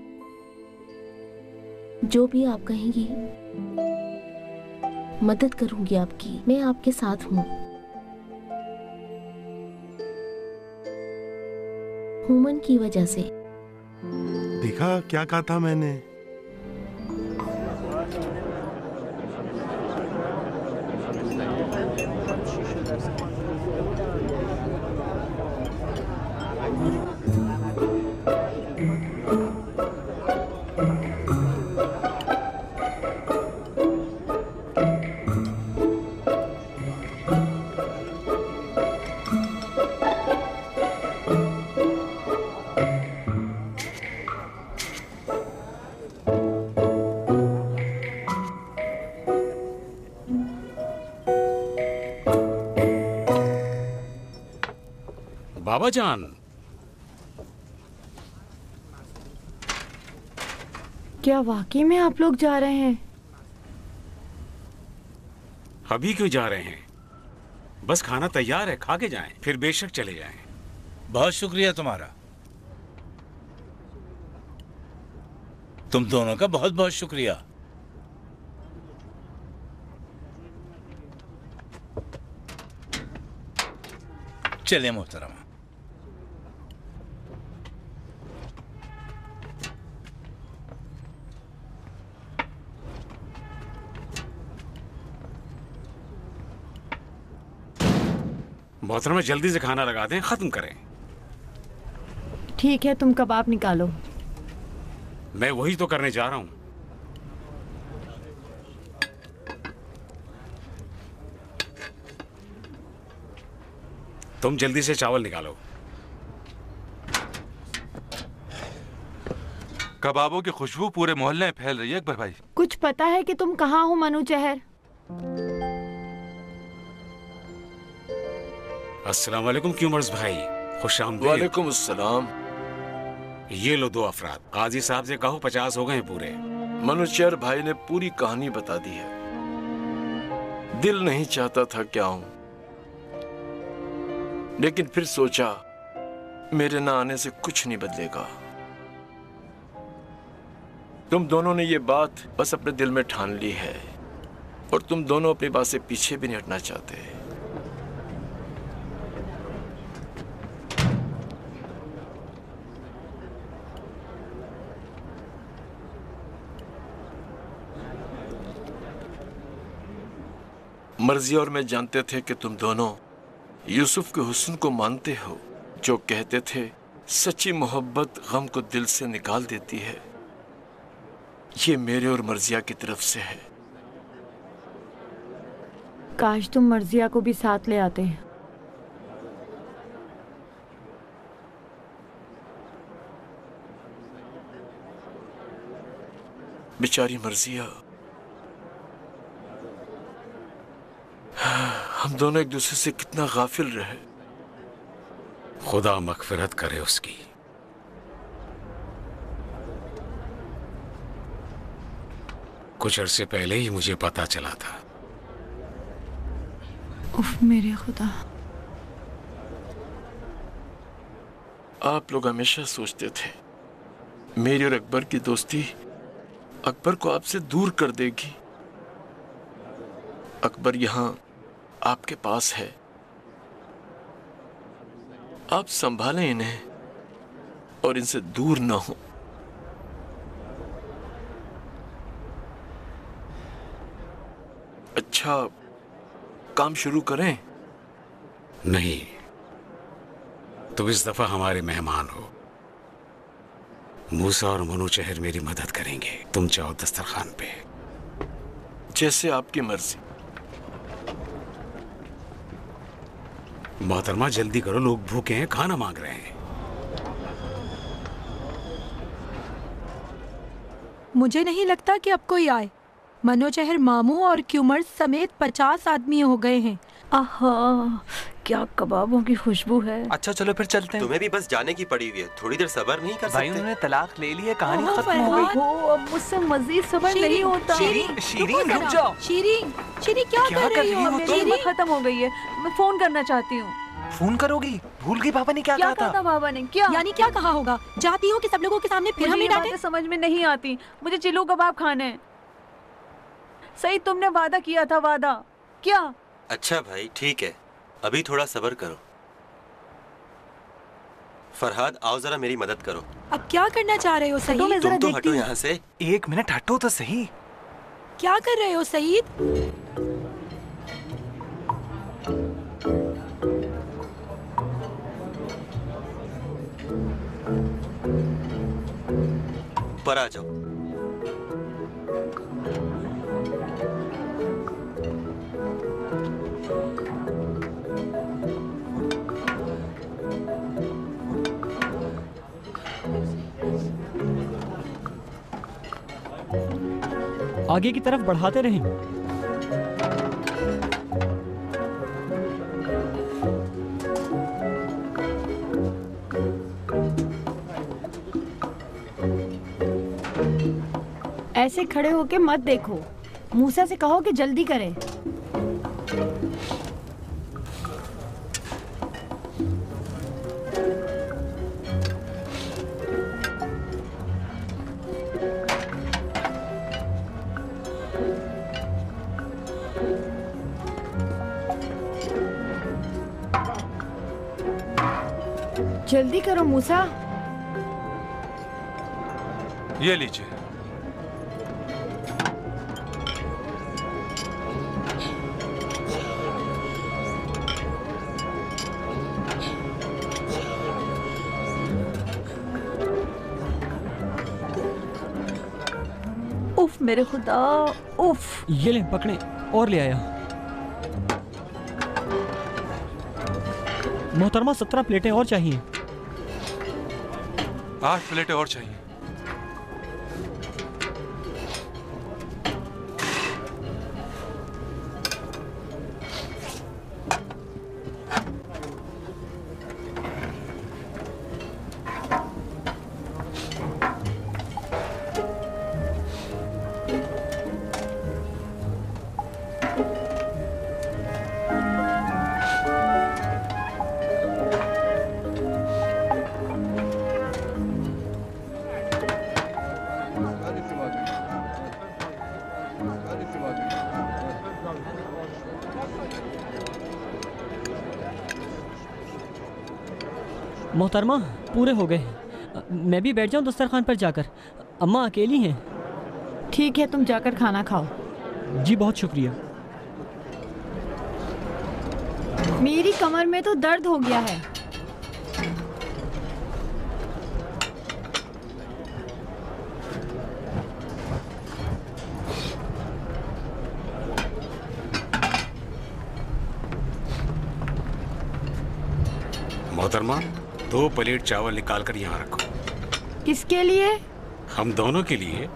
जो भी आप कहेंगी मदद करूंगी आपकी। मैं आपके साथ हूँ। हुमन की वजह से। देखा क्या कहा था मैंने? बाबा जान, क्या वाकई में आप लोग जा रहे हैं? अभी क्यों जा रहे हैं? बस खाना तैयार है, खा के जाएं, फिर बेशक चले जाएं। बहुत शुक्रिया तुम्हारा, तुम दोनों का बहुत बहुत शुक्रिया। चलिए मोहतरमा। मोहतरमा जल्दी से खाना लगा दें, खत्म करें। ठीक है, तुम कबाब निकालो। मैं वही तो करने जा रहा हूं। तुम जल्दी से चावल निकालो। कबाबों की खुशबू पूरे मोहल्ले में फैल रही है अकबर भाई। कुछ पता है कि तुम कहाँ हो मनु चहर? अस्सलाम वालेकुम क्यूमर्स भाई, खुशामदीद। वालेकुम अस्सलाम। ये लो दो अफराद। काजी साहब से कहो पचास हो गए पूरे। मनुचर भाई ने पूरी कहानी बता दी है। दिल नहीं चाहता था क्या हूं, लेकिन फिर सोचा मेरे ना आने से कुछ नहीं बदलेगा। तुम दोनों ने ये बात बस अपने दिल में ठान ली है और तुम दोनों अपनी बात से पीछे भी नहीं हटना चाहते। मर्जी और मैं जानते थे कि तुम दोनों यूसुफ के हुस्न को मानते हो, जो कहते थे सच्ची मोहब्बत गम को दिल से निकाल देती है। ये मेरे और मर्जिया की तरफ से है। काश तुम मर्जिया को भी साथ ले आते हैं। बेचारी मर्जिया, हम दोनों एक दूसरे से कितना गाफिल रहे। खुदा मगफिरत करे उसकी। कुछ अरसे पहले ही मुझे पता चला था। उफ मेरे खुदा। आप लोग हमेशा सोचते थे मेरी और अकबर की दोस्ती अकबर को आपसे दूर कर देगी। अकबर यहां आपके पास है, आप संभालें इन्हें और इनसे दूर ना हो। अच्छा, काम शुरू करें? नहीं, तुम इस दफा हमारे मेहमान हो। मूसा और मनु चहर मेरी मदद करेंगे। तुम जाओ दस्तरखान पे। जैसे आपकी मर्जी। मोहतरमा जल्दी करो, लोग भूखे हैं, खाना मांग रहे हैं। मुझे नहीं लगता कि अब कोई आए। मनोचहर मामू और क्यूमर समेत पचास आदमी हो गए हैं। आहा, क्या कबाबों की खुशबू है। अच्छा चलो फिर चलते हैं। तुम्हें भी बस जाने की पड़ी हुई है, थोड़ी देर सब्र नहीं कर सकते? भाई उन्होंने तलाक ले ली है, कहानी ओह, खत्म हो गई। ओह, अब मुझसे मजीद सब्र नहीं होता। शीरीन, शीरीन रुक जाओ। शीरीन, शीरीन क्या, क्या कर रही हो? मेरी हिम्मत खत्म हो गई है, मैं फोन करना चाहती हूँ। फोन करोगी? भूल गई पापा ने क्या, क्या कहा था? बाबा ने क्या यानी क्या कहा होगा? चाहती हो कि सब लोगों के सामने फिर हमें डांटे? समझ में नहीं आती। मुझे चिल्लू कबाब खाने हैं। सही तुमने वादा किया था, वादा क्या? अच्छा भाई ठीक है, अभी थोड़ा सब्र करो। फरहाद आओ जरा मेरी मदद करो। अब क्या करना चाह रहे हो सईद? तुम तो, तो हटो यहाँ से। एक मिनट हटो तो सही। क्या कर रहे हो सईद? पर आ जाओ। आगे की तरफ बढ़ाते रहें। ऐसे खड़े होके मत देखो। मूसा से कहो कि जल्दी करे। जल्दी करो मूसा। ये लीजिए। उफ मेरे खुदा, उफ। ये ले पकड़े और ले आया। मोहतरमा सत्रह प्लेटें और चाहिए। आठ प्लेटें और चाहिए। मोहतरमा पूरे हो गए। मैं भी बैठ जाऊं दस्तरखान पर जाकर? अम्मा अकेली हैं। ठीक है, तुम जाकर खाना खाओ। जी बहुत शुक्रिया। मेरी कमर में तो दर्द हो गया है। मोहतरमा दो प्लेट चावल निकाल कर यहाँ रखो। किसके लिए? हम दोनों के लिए।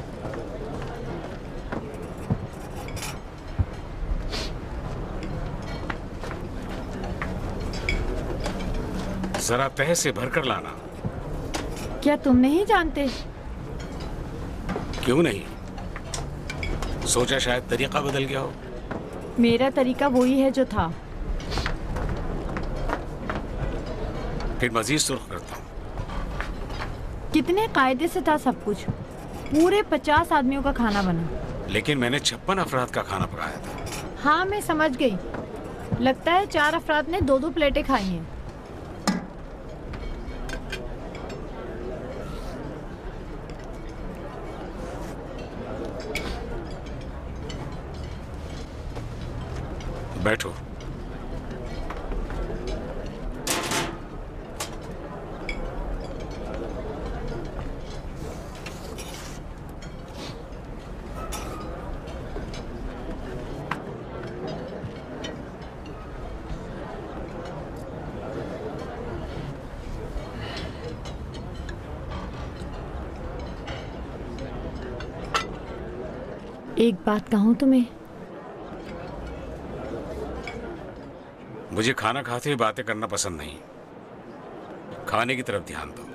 जरा तह से भरकर लाना। क्या तुम नहीं जानते? क्यों नहीं? सोचा शायद तरीका बदल गया हो। मेरा तरीका वही है जो था। फिर मजीद सुर्ख करता हूँ। कितने कायदे से था सब कुछ। पूरे पचास आदमियों का खाना बना। लेकिन मैंने छप्पन अफराद का खाना पकाया था। हाँ मैं समझ गई। लगता है चार अफराद ने दो दो प्लेटें खाई हैं। बैठो। एक बात कहूँ तुम्हें? मुझे खाना खाते हुए बातें करना पसंद नहीं। खाने की तरफ ध्यान दो।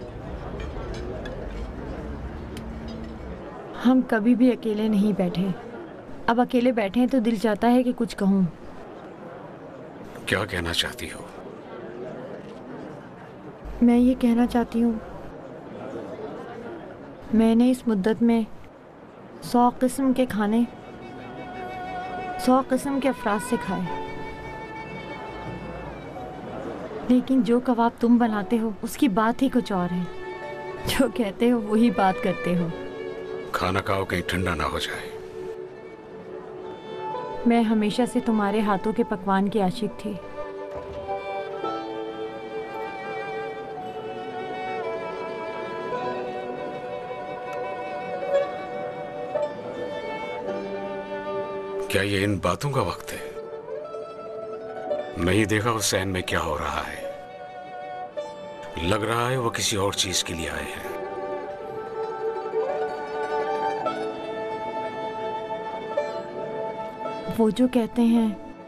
हम कभी भी अकेले नहीं बैठे। अब अकेले बैठे हैं तो दिल चाहता है कि कुछ कहूँ। क्या कहना चाहती हो? मैं ये कहना चाहती हूँ, मैंने इस मुद्दत में सौ किस्म के खाने सौ किस्म के अफराद से खाए, लेकिन जो कबाब तुम बनाते हो उसकी बात ही कुछ और है। जो कहते हो वही बात करते हो। खाना खाओ, कहीं ठंडा ना हो जाए। मैं हमेशा से तुम्हारे हाथों के पकवान की आशिक थी। क्या ये इन बातों का वक्त है? नहीं देखा उस सहन में क्या हो रहा है। लग रहा है वो किसी और चीज के लिए आए हैं। वो जो कहते हैं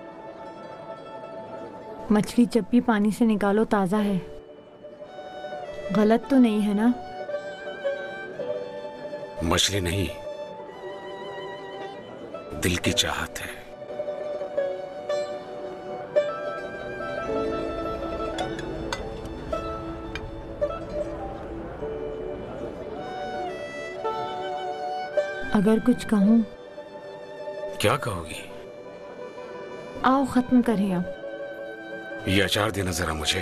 मछली जब भी पानी से निकालो ताजा है, गलत तो नहीं है ना? मछली नहीं, दिल की चाहत है। अगर कुछ कहूँ? क्या कहोगी? आओ खत्म करें अब। ये अचार देना जरा मुझे।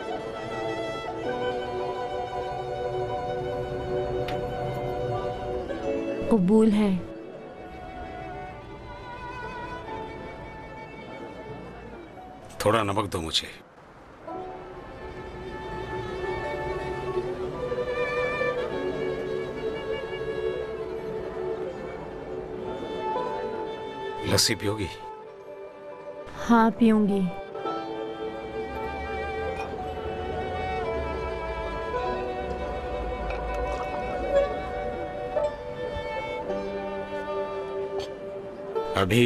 कबूल है। थोड़ा नमक दो मुझे। लस्सी पियोगी? हाँ पीऊंगी। अभी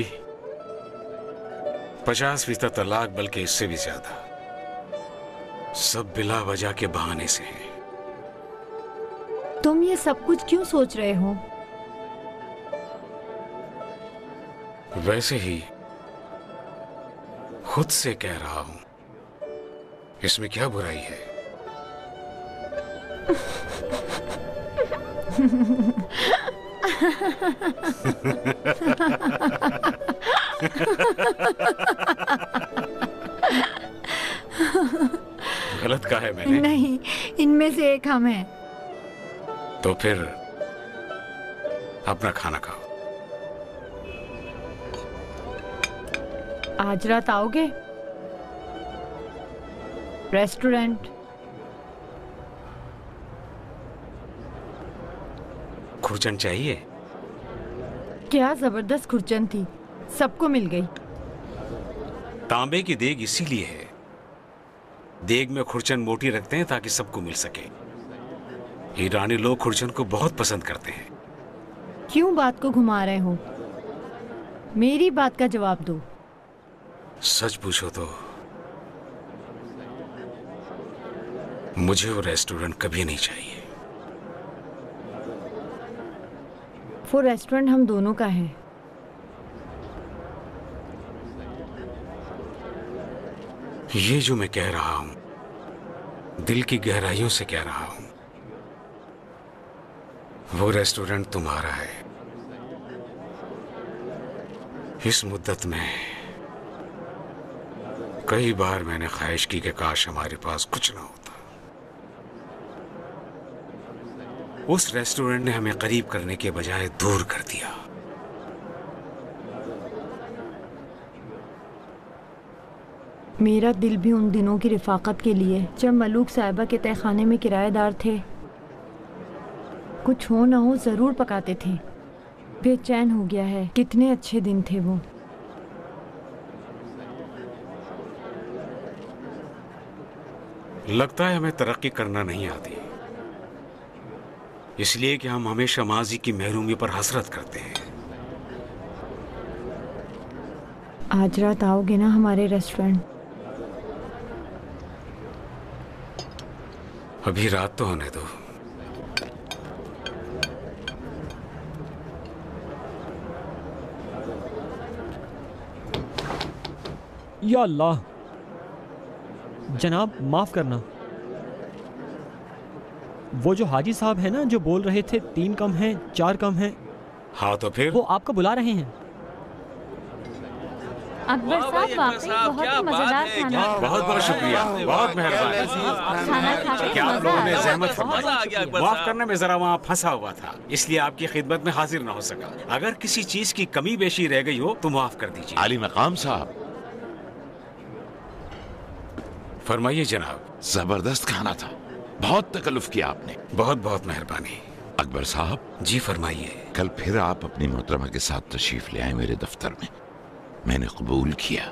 पचास फीसद तलाक, बल्कि इससे भी ज्यादा, सब बिला वजह के बहाने से है। तुम ये सब कुछ क्यों सोच रहे हो? वैसे ही खुद से कह रहा हूं। इसमें क्या बुराई है? गलत कहा है मैंने? नहीं, इनमें से एक हम हैं। तो फिर अपना खाना खाओ। आज रात आओगे? रेस्टोरेंट। खुरचन चाहिए? क्या जबरदस्त खुरचन थी, सबको मिल गई। तांबे की देग इसीलिए है, देग में खुरचन मोटी रखते हैं ताकि सबको मिल सके। ईरानी लोग खुरचन को बहुत पसंद करते हैं। क्यों बात को घुमा रहे हो? मेरी बात का जवाब दो। सच पूछो तो मुझे वो रेस्टोरेंट कभी नहीं चाहिए। वो रेस्टोरेंट हम दोनों का है। ये जो मैं कह रहा हूं, दिल की गहराइयों से कह रहा हूं, वो रेस्टोरेंट तुम्हारा है। इस मुद्दत में कई बार मैंने ख्वाहिश की कि काश हमारे पास कुछ ना होता। उस रेस्टोरेंट ने हमें करीब करने के बजाय दूर कर दिया। मेरा दिल भी उन दिनों की रिफाकत के लिए, जब मलूक साहिबा के तहखाने में किराएदार थे, कुछ हो ना हो जरूर पकाते थे। बेचैन हो गया है। कितने अच्छे दिन थे वो। लगता है हमें तरक्की करना नहीं आती, इसलिए कि हम हमेशा माजी की महरूमी पर हसरत करते हैं। आज रात आओगे ना हमारे रेस्टोरेंट? अभी रात तो होने दो। या अल्लाह, जनाब माफ करना। वो जो हाजी साहब हैं ना, जो बोल रहे थे तीन कम हैं, चार कम हैं। हाँ तो फिर? वो आपको बुला रहे हैं। अकबर साहब वाकई बहुत ही मजेदार खाना। बहुत बहुत शुक्रिया, बहुत मेहरबानी। खाना खा के क्या आप मजा लोगों आ ने गया। जहमत फरमाई। माफ करने में जरा वहाँ फंसा हुआ था, इसलिए आपकी खिदमत में हाजिर न हो सका। अगर किसी चीज की कमी बेशी रह गई हो तो माफ कर दीजिए। आली मकाम साहब। फरमाइए जनाब। जबरदस्त खाना था, बहुत तकल्लुफ किया आपने। बहुत बहुत मेहरबानी। अकबर साहब। जी फरमाइए। कल फिर आप अपनी मोहतरमा के साथ तशरीफ ले आए मेरे दफ्तर में, मैंने कबूल किया।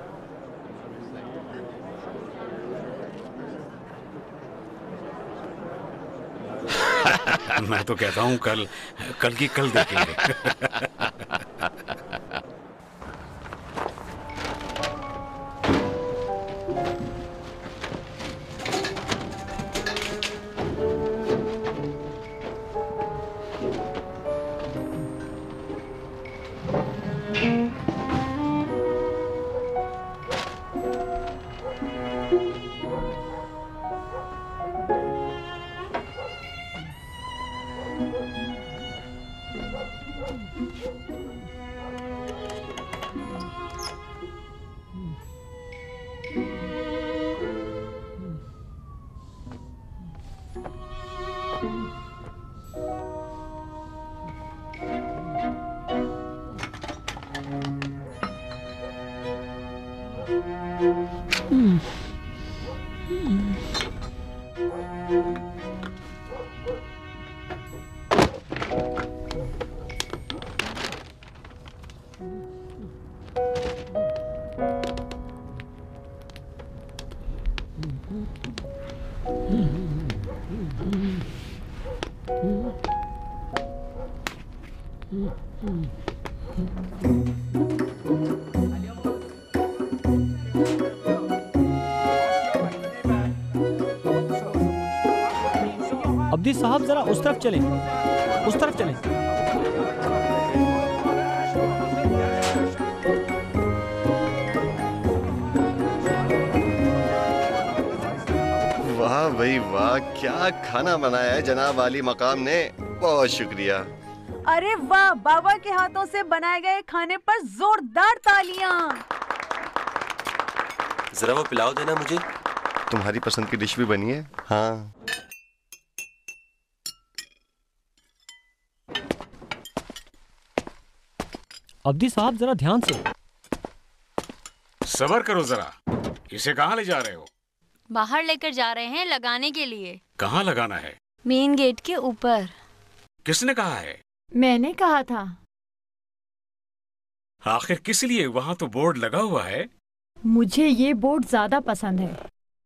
मैं तो कहता हूँ कल कल की कल देखेंगे। अब्दी साहब जरा उस तरफ चलें, उस तरफ चलें। वाह भाई वाह, क्या खाना बनाया है जनाब आली मकाम ने, बहुत शुक्रिया। अरे वाह, बाबा के हाथों से बनाए गए खाने पर जोरदार तालियां। जरा वो पिलाओ देना मुझे, तुम्हारी पसंद की डिश भी बनी है। हाँ अब्दी साहब जरा ध्यान से। सबर करो जरा, इसे कहाँ ले जा रहे हो? बाहर लेकर जा रहे हैं लगाने के लिए। कहाँ लगाना है? मेन गेट के ऊपर। किसने कहा है? मैंने कहा था। आखिर किस लिए? वहाँ तो बोर्ड लगा हुआ है। मुझे ये बोर्ड ज्यादा पसंद है।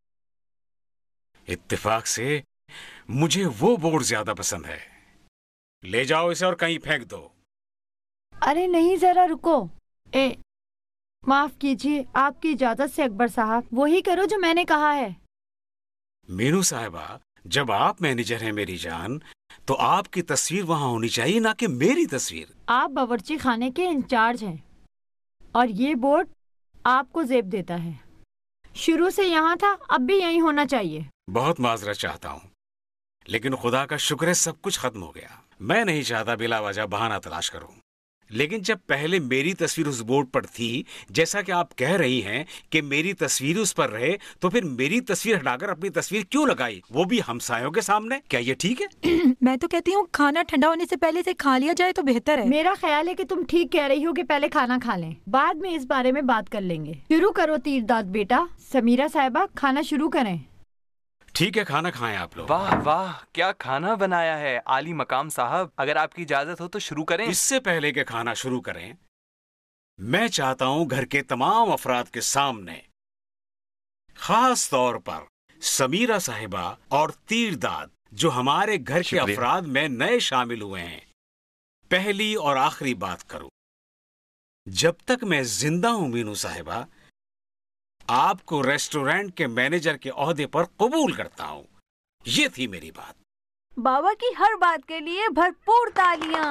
इत्तेफाक से मुझे वो बोर्ड ज्यादा पसंद है। ले जाओ इसे और कहीं फेंक दो। अरे नहीं, जरा रुको। ए, माफ कीजिए, आपकी इजाजत से अकबर साहब, वही करो जो मैंने कहा है। मीनू साहिबा, जब आप मैनेजर हैं मेरी जान, तो आपकी तस्वीर वहाँ होनी चाहिए, ना कि मेरी तस्वीर। आप बावर्ची खाने के इंचार्ज हैं और ये बोर्ड आपको जेब देता है। शुरू से यहाँ था, अब भी यही होना चाहिए। बहुत माजरत चाहता हूँ, लेकिन खुदा का शुक्र है सब कुछ खत्म हो गया। मैं नहीं चाहता बिला वजह बहाना तलाश करूँ, लेकिन जब पहले मेरी तस्वीर उस बोर्ड पर थी, जैसा कि आप कह रही हैं कि मेरी तस्वीर उस पर रहे, तो फिर मेरी तस्वीर हटाकर अपनी तस्वीर क्यों लगाई, वो भी हमसायों के सामने? क्या ये ठीक है? मैं तो कहती हूँ खाना ठंडा होने से पहले से खा लिया जाए तो बेहतर है। मेरा ख्याल है कि तुम ठीक कह रही हो कि पहले खाना खा लें, बाद में इस बारे में बात कर लेंगे। शुरू करो तीरदाद बेटा। समीरा साहिबा, खाना शुरू करें। ठीक है, खाना खाएं आप लोग। वाह वाह, क्या खाना बनाया है आली मकाम साहब। अगर आपकी इजाजत हो तो शुरू करें। इससे पहले के खाना शुरू करें, मैं चाहता हूं घर के तमाम अफराद के सामने, खास तौर पर समीरा साहिबा और तीरदाद, जो हमारे घर के अफराद में नए शामिल हुए हैं, पहली और आखिरी बात करूं। जब तक मैं जिंदा हूं मीनू साहिबा, आपको रेस्टोरेंट के मैनेजर के ओहदे पर कबूल करता हूं। ये थी मेरी बात। बाबा की हर बात के लिए भरपूर तालियां।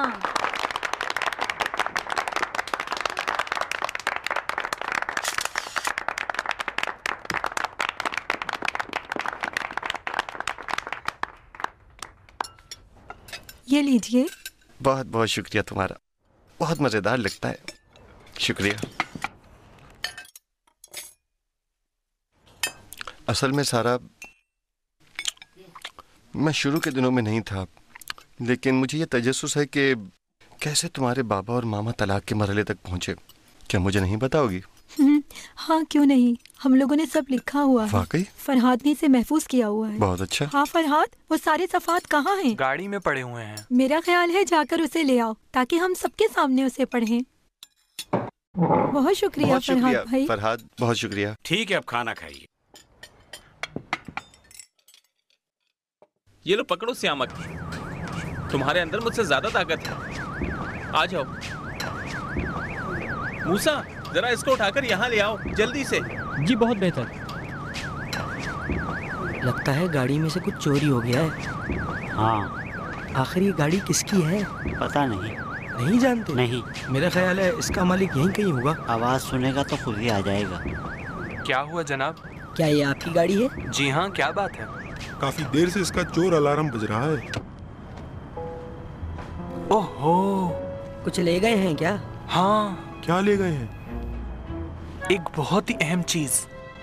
ये लीजिए। बहुत बहुत शुक्रिया तुम्हारा, बहुत मजेदार लगता है। शुक्रिया। असल में सारा, मैं शुरू के दिनों में नहीं था, लेकिन मुझे ये तजस्सुस है कि कैसे तुम्हारे बाबा और मामा तलाक के मरहले तक पहुंचे। क्या मुझे नहीं बताओगी? हाँ क्यों नहीं, हम लोगों ने सब लिखा हुआ है। वाकई? फरहाद ने इसे महफूज किया हुआ है। बहुत अच्छा। हाँ फरहाद, वो सारे सफ़ात कहाँ हैं? गाड़ी में पड़े हुए हैं। मेरा ख्याल है जाकर उसे ले आओ ताकि हम सबके सामने उसे पढ़ें। बहुत शुक्रिया बहुत फरहाद शुक्रिया भाई। फरहाद, बहुत शुक्रिया। ठीक है, अब खाना खाइए। ये लो पकड़ो श्यामक, तुम्हारे अंदर मुझसे ज्यादा ताकत है। आ जाओ मूसा, जरा इसको उठाकर यहाँ ले आओ जल्दी से। जी बहुत बेहतर। लगता है गाड़ी में से कुछ चोरी हो गया है। हाँ। आखिर ये गाड़ी किसकी है? पता नहीं। नहीं जानते? नहीं। मेरा ख्याल है इसका मालिक यहीं कहीं होगा। आवाज सुनेगा तो खुद ही आ जाएगा। क्या हुआ जनाब? क्या ये आपकी गाड़ी है? जी हाँ, क्या बात है? काफी देर से इसका चोर अलार्म बज रहा है। ओहो, कुछ ले गए हैं क्या? हाँ। क्या ले गए हैं? एक बहुत ही अहम चीज।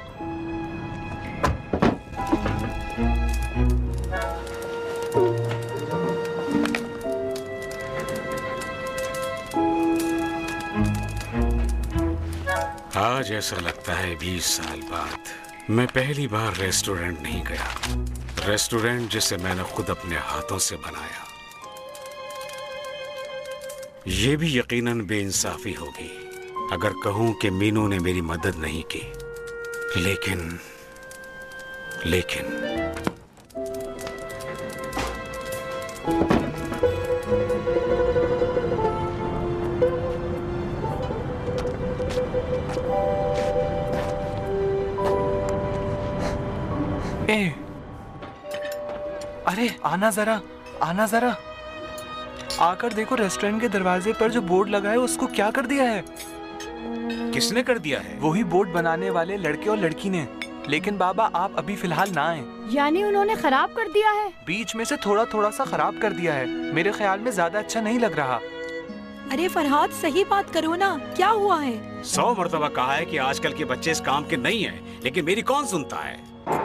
आज ऐसा लगता है बीस साल बाद मैं पहली बार रेस्टोरेंट नहीं गया। रेस्टोरेंट जिसे मैंने खुद अपने हाथों से बनाया। ये भी यकीनन बेइंसाफी होगी अगर कहूं कि मीनू ने मेरी मदद नहीं की, लेकिन लेकिन ए, अरे आना जरा, आना जरा। आकर देखो रेस्टोरेंट के दरवाजे पर जो बोर्ड लगा है उसको क्या कर दिया है। किसने कर दिया है? वही बोर्ड बनाने वाले लड़के और लड़की ने। लेकिन बाबा आप अभी फिलहाल ना आए। यानी उन्होंने खराब कर दिया है? बीच में से थोड़ा थोड़ा सा खराब कर दिया है। मेरे ख्याल में ज्यादा अच्छा नहीं लग रहा। अरे फरहाद सही बात करो ना, क्या हुआ है? सौ मर्तबा कहा है कि आजकल के बच्चे इस काम के नहीं हैं, लेकिन मेरी कौन सुनता है।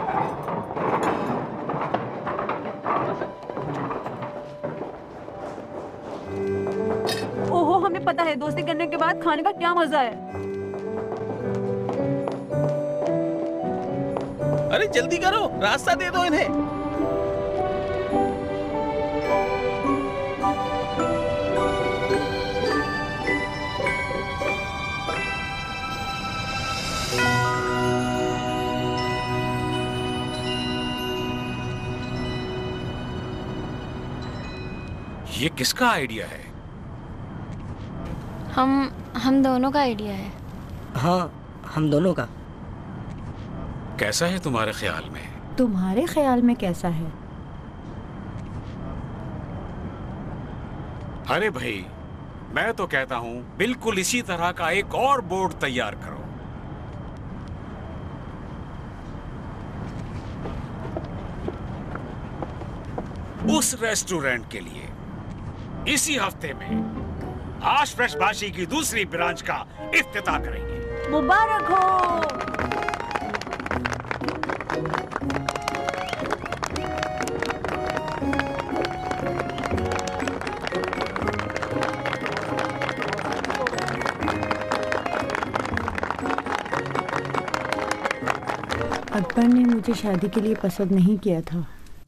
ओहो, हमें पता है दोस्ती करने के बाद खाने का क्या मजा है। अरे जल्दी करो, रास्ता दे दो इन्हें। ये किसका आइडिया है? हम हम दोनों का आइडिया है। हाँ, हम दोनों का। कैसा है तुम्हारे ख्याल में? तुम्हारे ख्याल में कैसा है? अरे भाई, मैं तो कहता हूं बिल्कुल इसी तरह का एक और बोर्ड तैयार करो। उस रेस्टोरेंट के लिए इसी हफ्ते में आश फ्रेश बाशी की दूसरी ब्रांच का इफ्तिताह करेंगे। मुबारक हो। अकबर ने मुझे शादी के लिए पसंद नहीं किया था।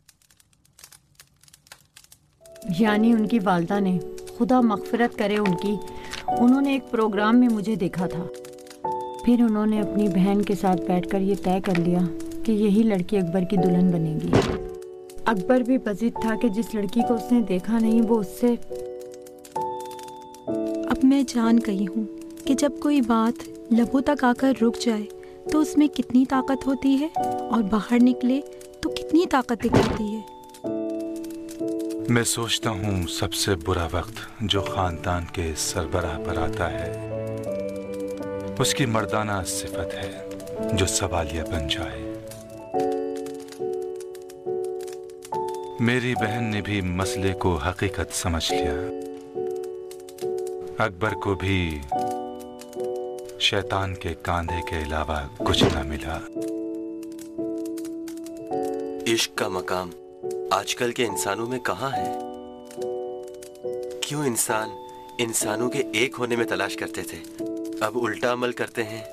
यानी उनकी वालदा ने, खुदा मगफिरत करे उनकी, उन्होंने एक प्रोग्राम में मुझे देखा था। फिर उन्होंने अपनी बहन के साथ बैठकर ये तय कर लिया कि यही लड़की अकबर की दुल्हन बनेगी। अकबर भी बज़िद था कि जिस लड़की को उसने देखा नहीं वो उससे। अब मैं जान गई हूँ कि कि जब कोई बात लबों तक आकर रुक जाए तो उसमें कितनी ताकत होती है और बाहर निकले तो कितनी ताकत दिखाती है। मैं सोचता हूँ सबसे बुरा वक्त जो खानदान के सरबराह पर आता है उसकी मर्दाना सिफत है जो सवालिया बन जाए। मेरी बहन ने भी मसले को हकीकत समझ लिया। अकबर को भी शैतान के कांधे के अलावा कुछ न मिला। इश्क का मकाम आजकल के इंसानों में कहाँ है? क्यों इंसान इंसानों के एक होने में तलाश करते थे, अब उल्टा अमल करते हैं।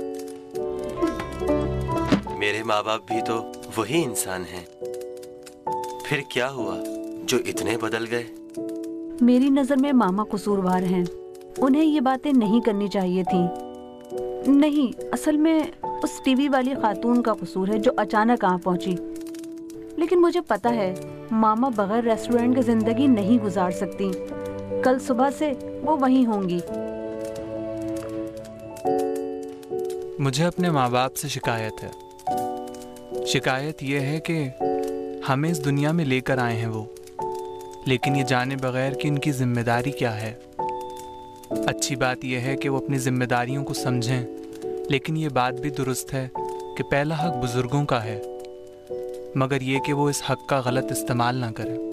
मेरे माँ बाप भी तो वही इंसान हैं। फिर क्या हुआ जो इतने बदल गए? मेरी नजर में मामा कसूरवार हैं। उन्हें ये बातें नहीं करनी चाहिए थी। नहीं, असल में उस टीवी वाली खातून का कसूर है जो अचानक आ पहुंची। लेकिन मुझे पता है मामा बगैर रेस्टोरेंट की जिंदगी नहीं गुजार सकती। कल सुबह से वो वहीं होंगी। मुझे अपने माँ बाप से शिकायत है। शिकायत ये है कि हमें इस दुनिया में लेकर आए हैं वो, लेकिन ये जाने बगैर कि इनकी जिम्मेदारी क्या है। अच्छी बात यह है कि वो अपनी जिम्मेदारियों को समझें, लेकिन ये बात भी दुरुस्त है कि पहला हक बुजुर्गों का है, मगर ये कि वो इस हक का गलत इस्तेमाल ना करें।